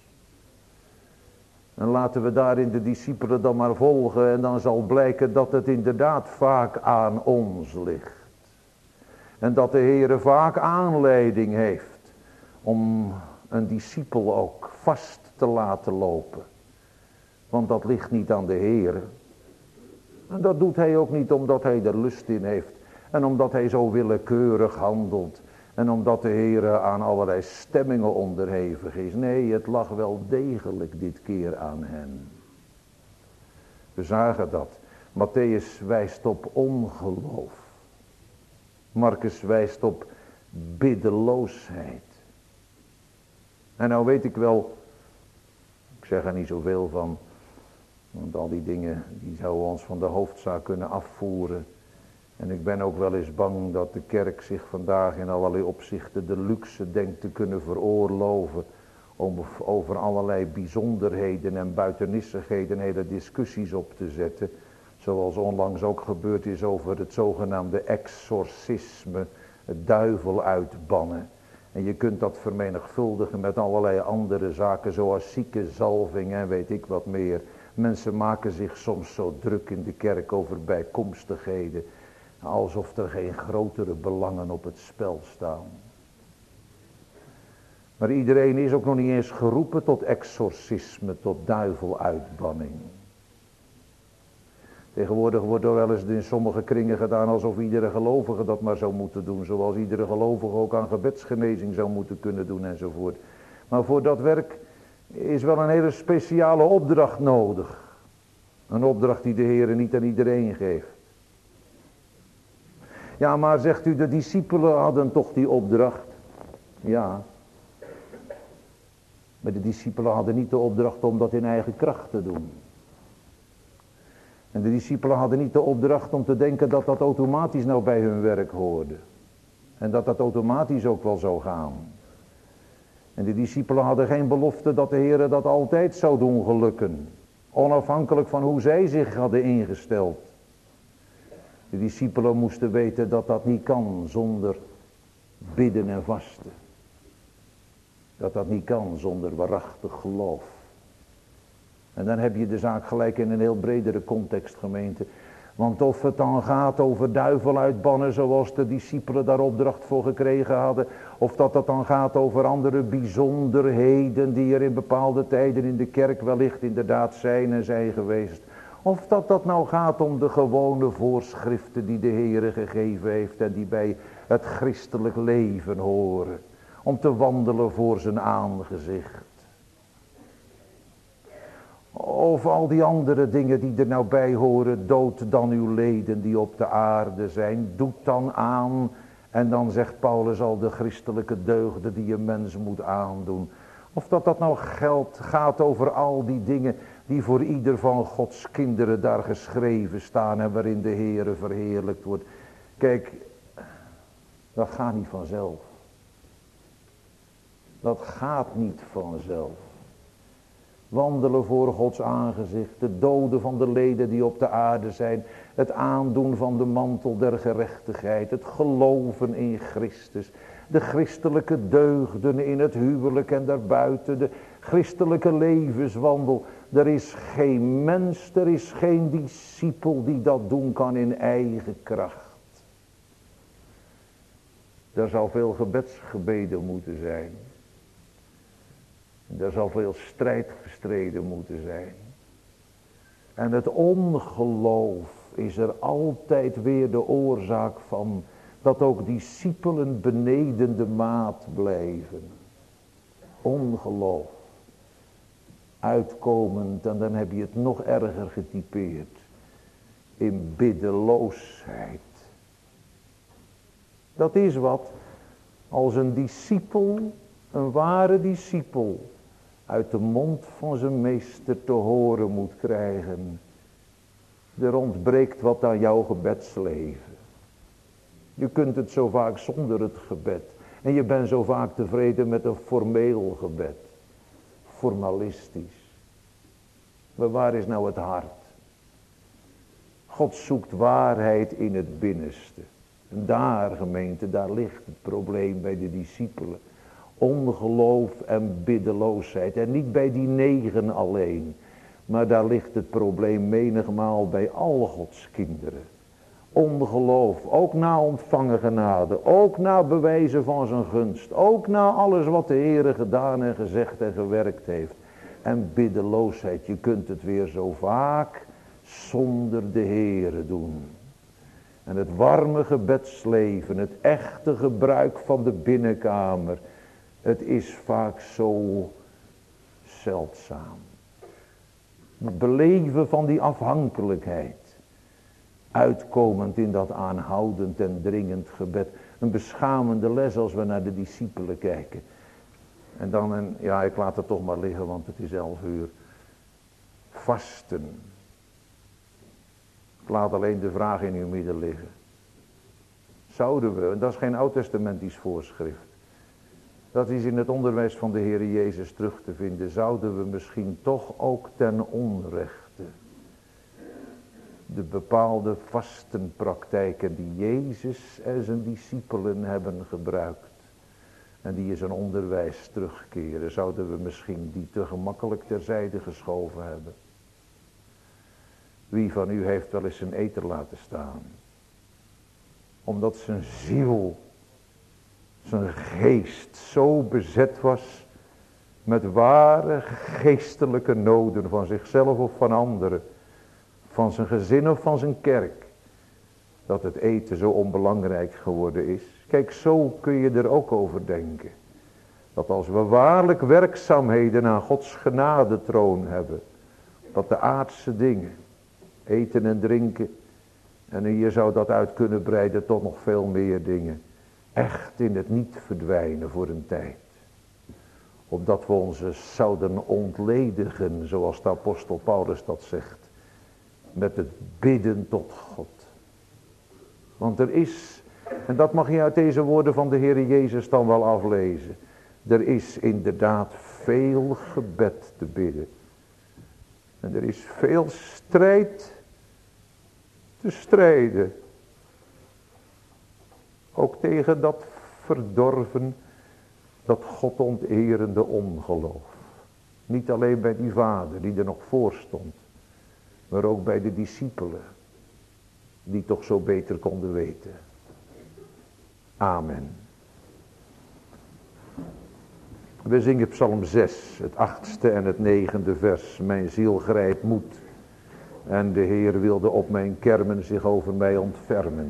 En laten we daarin de discipelen dan maar volgen. En dan zal blijken dat het inderdaad vaak aan ons ligt. En dat de Heere vaak aanleiding heeft om een discipel ook vast te laten lopen. Want dat ligt niet aan de Heere. En dat doet hij ook niet omdat hij er lust in heeft. En omdat hij zo willekeurig handelt. En omdat de Heere aan allerlei stemmingen onderhevig is. Nee, het lag wel degelijk dit keer aan hen. We zagen dat. Matthäus wijst op ongeloof. Marcus wijst op biddeloosheid. En nou weet ik wel, ik zeg er niet zoveel van. Want al die dingen die zouden ons van de hoofdzaak kunnen afvoeren. En ik ben ook wel eens bang dat de kerk zich vandaag in allerlei opzichten de luxe denkt te kunnen veroorloven. Om over allerlei bijzonderheden en buitenissigheden hele discussies op te zetten. Zoals onlangs ook gebeurd is over het zogenaamde exorcisme, het duivel uitbannen. En je kunt dat vermenigvuldigen met allerlei andere zaken zoals ziekenzalving en weet ik wat meer. Mensen maken zich soms zo druk in de kerk over bijkomstigheden. Alsof er geen grotere belangen op het spel staan. Maar iedereen is ook nog niet eens geroepen tot exorcisme, tot duiveluitbanning. Tegenwoordig wordt er wel eens in sommige kringen gedaan alsof iedere gelovige dat maar zou moeten doen. Zoals iedere gelovige ook aan gebedsgenezing zou moeten kunnen doen enzovoort. Maar voor dat werk is wel een hele speciale opdracht nodig. Een opdracht die de Heer niet aan iedereen geeft. Ja, maar zegt u, de discipelen hadden toch die opdracht? Ja. Maar de discipelen hadden niet de opdracht om dat in eigen kracht te doen. En de discipelen hadden niet de opdracht om te denken dat dat automatisch nou bij hun werk hoorde. En dat dat automatisch ook wel zou gaan. En de discipelen hadden geen belofte dat de Heer dat altijd zou doen gelukken. Onafhankelijk van hoe zij zich hadden ingesteld. De discipelen moesten weten dat dat niet kan zonder bidden en vasten. Dat dat niet kan zonder waarachtig geloof. En dan heb je de zaak gelijk in een heel bredere context, gemeente. Want of het dan gaat over duivel uitbannen zoals de discipelen daar opdracht voor gekregen hadden. Of dat het dan gaat over andere bijzonderheden die er in bepaalde tijden in de kerk wellicht inderdaad zijn en zijn geweest. Of dat nou gaat om de gewone voorschriften die de Heere gegeven heeft en die bij het christelijk leven horen. Om te wandelen voor zijn aangezicht. Of al die andere dingen die er nou bij horen. Dood dan uw leden die op de aarde zijn. Doet dan aan. En dan zegt Paulus al de christelijke deugden die een mens moet aandoen. Of dat nou gaat over al die dingen die voor ieder van Gods kinderen daar geschreven staan. En waarin de Heere verheerlijkt wordt. Kijk, dat gaat niet vanzelf. Dat gaat niet vanzelf. Wandelen voor Gods aangezicht, de doden van de leden die op de aarde zijn, het aandoen van de mantel der gerechtigheid, het geloven in Christus, de christelijke deugden in het huwelijk en daarbuiten, de christelijke levenswandel. Er is geen mens, er is geen discipel die dat doen kan in eigen kracht. Er zal veel gebedsgebeden moeten zijn. Er zal veel strijd gestreden moeten zijn. En het ongeloof is er altijd weer de oorzaak van dat ook discipelen beneden de maat blijven. Ongeloof. Uitkomend, en dan heb je het nog erger getypeerd, in biddeloosheid. Dat is wat als een discipel, een ware discipel, uit de mond van zijn meester te horen moet krijgen. Er ontbreekt wat aan jouw gebedsleven. Je kunt het zo vaak zonder het gebed. En je bent zo vaak tevreden met een formeel gebed. Formalistisch. Maar waar is nou het hart? God zoekt waarheid in het binnenste. En daar, gemeente, daar ligt het probleem bij de discipelen. Ongeloof en biddeloosheid. En niet bij die 9 alleen. Maar daar ligt het probleem menigmaal bij al Gods kinderen. Ongeloof, ook na ontvangen genade. Ook na bewijzen van zijn gunst. Ook na alles wat de Heere gedaan en gezegd en gewerkt heeft. En biddeloosheid, je kunt het weer zo vaak zonder de Heere doen. En het warme gebedsleven, het echte gebruik van de binnenkamer. Het is vaak zo zeldzaam. Het beleven van die afhankelijkheid. Uitkomend in dat aanhoudend en dringend gebed. Een beschamende les als we naar de discipelen kijken. En dan, ja, ik laat het toch maar liggen, want het is 11 uur. Vasten. Ik laat alleen de vraag in uw midden liggen. Zouden we, en dat is geen oud-testamentisch voorschrift. Dat is in het onderwijs van de Heer Jezus terug te vinden. Zouden we misschien toch ook ten onrechte de bepaalde vastenpraktijken die Jezus en zijn discipelen hebben gebruikt. En die in zijn onderwijs terugkeren. Zouden we misschien die te gemakkelijk terzijde geschoven hebben. Wie van u heeft wel eens zijn eten laten staan? Omdat zijn ziel, zijn geest zo bezet was met ware geestelijke noden van zichzelf of van anderen. Van zijn gezin of van zijn kerk. Dat het eten zo onbelangrijk geworden is. Kijk, zo kun je er ook over denken. Dat als we waarlijk werkzaamheden aan Gods genadetroon hebben. Dat de aardse dingen, eten en drinken. En hier zou dat uit kunnen breiden tot nog veel meer dingen. Echt in het niet verdwijnen voor een tijd. Opdat we ons zouden ontledigen, zoals de apostel Paulus dat zegt. Met het bidden tot God. Want er is, en dat mag je uit deze woorden van de Heer Jezus dan wel aflezen. Er is inderdaad veel gebed te bidden. En er is veel strijd te strijden. Ook tegen dat verdorven, dat God onterende ongeloof. Niet alleen bij die vader die er nog voor stond. Maar ook bij de discipelen. Die toch zo beter konden weten. Amen. We zingen Psalm 6, het 8e en het 9e vers. Mijn ziel grijpt moed. En de Heer wilde op mijn kermen zich over mij ontfermen.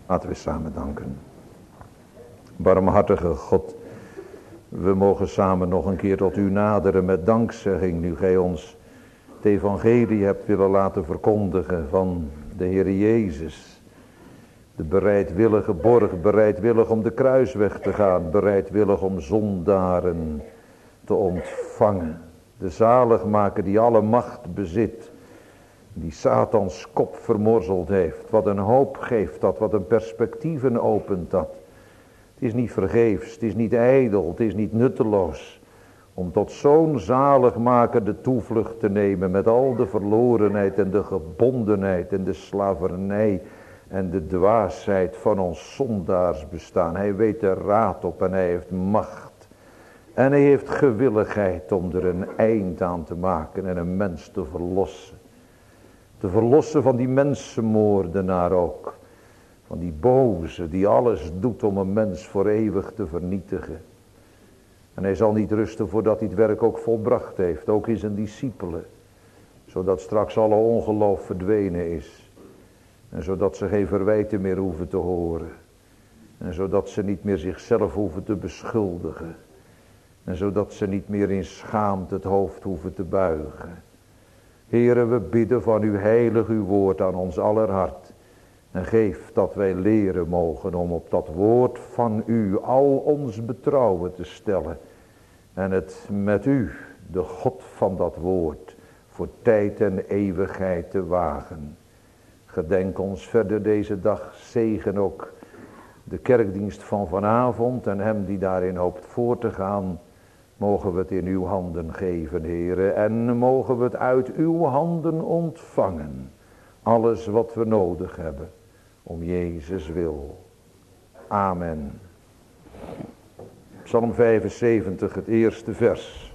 Laten we samen danken. Barmhartige God, we mogen samen nog een keer tot u naderen met dankzegging, nu gij ons het evangelie hebt willen laten verkondigen van de Heer Jezus. De bereidwillige borg, bereidwillig om de kruisweg te gaan, bereidwillig om zondaren te ontvangen. De zaligmaker die alle macht bezit, die Satans kop vermorzeld heeft. Wat een hoop geeft dat, wat een perspectieven opent dat. Het is niet vergeefs, het is niet ijdel, het is niet nutteloos om tot zo'n zaligmaker de toevlucht te nemen met al de verlorenheid en de gebondenheid en de slavernij en de dwaasheid van ons zondaars bestaan. Hij weet er raad op en hij heeft macht. En hij heeft gewilligheid om er een eind aan te maken en een mens te verlossen. Te verlossen van die mensenmoordenaar ook. Van die boze die alles doet om een mens voor eeuwig te vernietigen. En hij zal niet rusten voordat hij het werk ook volbracht heeft. Ook in zijn discipelen. Zodat straks alle ongeloof verdwenen is. En zodat ze geen verwijten meer hoeven te horen. En zodat ze niet meer zichzelf hoeven te beschuldigen. En zodat ze niet meer in schaamte het hoofd hoeven te buigen. Heere, we bidden van uw heilig uw woord aan ons aller hart. En geef dat wij leren mogen om op dat woord van u al ons betrouwen te stellen. En het met u, de God van dat woord, voor tijd en eeuwigheid te wagen. Gedenk ons verder deze dag, zegen ook de kerkdienst van vanavond en hem die daarin hoopt voor te gaan. Mogen we het in uw handen geven, Heere, en mogen we het uit uw handen ontvangen. Alles wat we nodig hebben, om Jezus wil. Amen. Psalm 75, het eerste vers.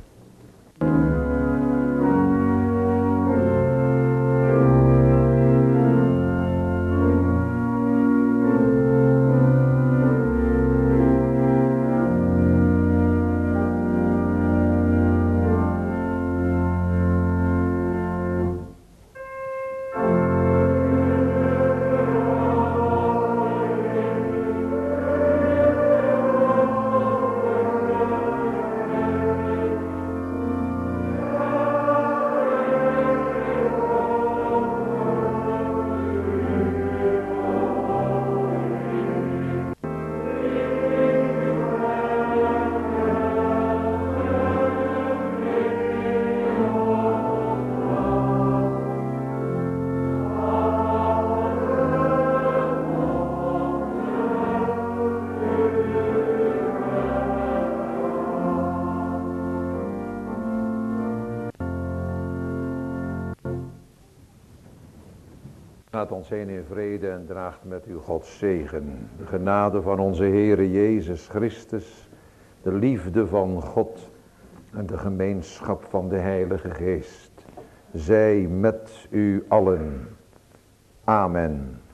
Gaat ons heen in vrede en draagt met u Gods zegen. De genade van onze Heere Jezus Christus, de liefde van God en de gemeenschap van de Heilige Geest. Zij met u allen. Amen.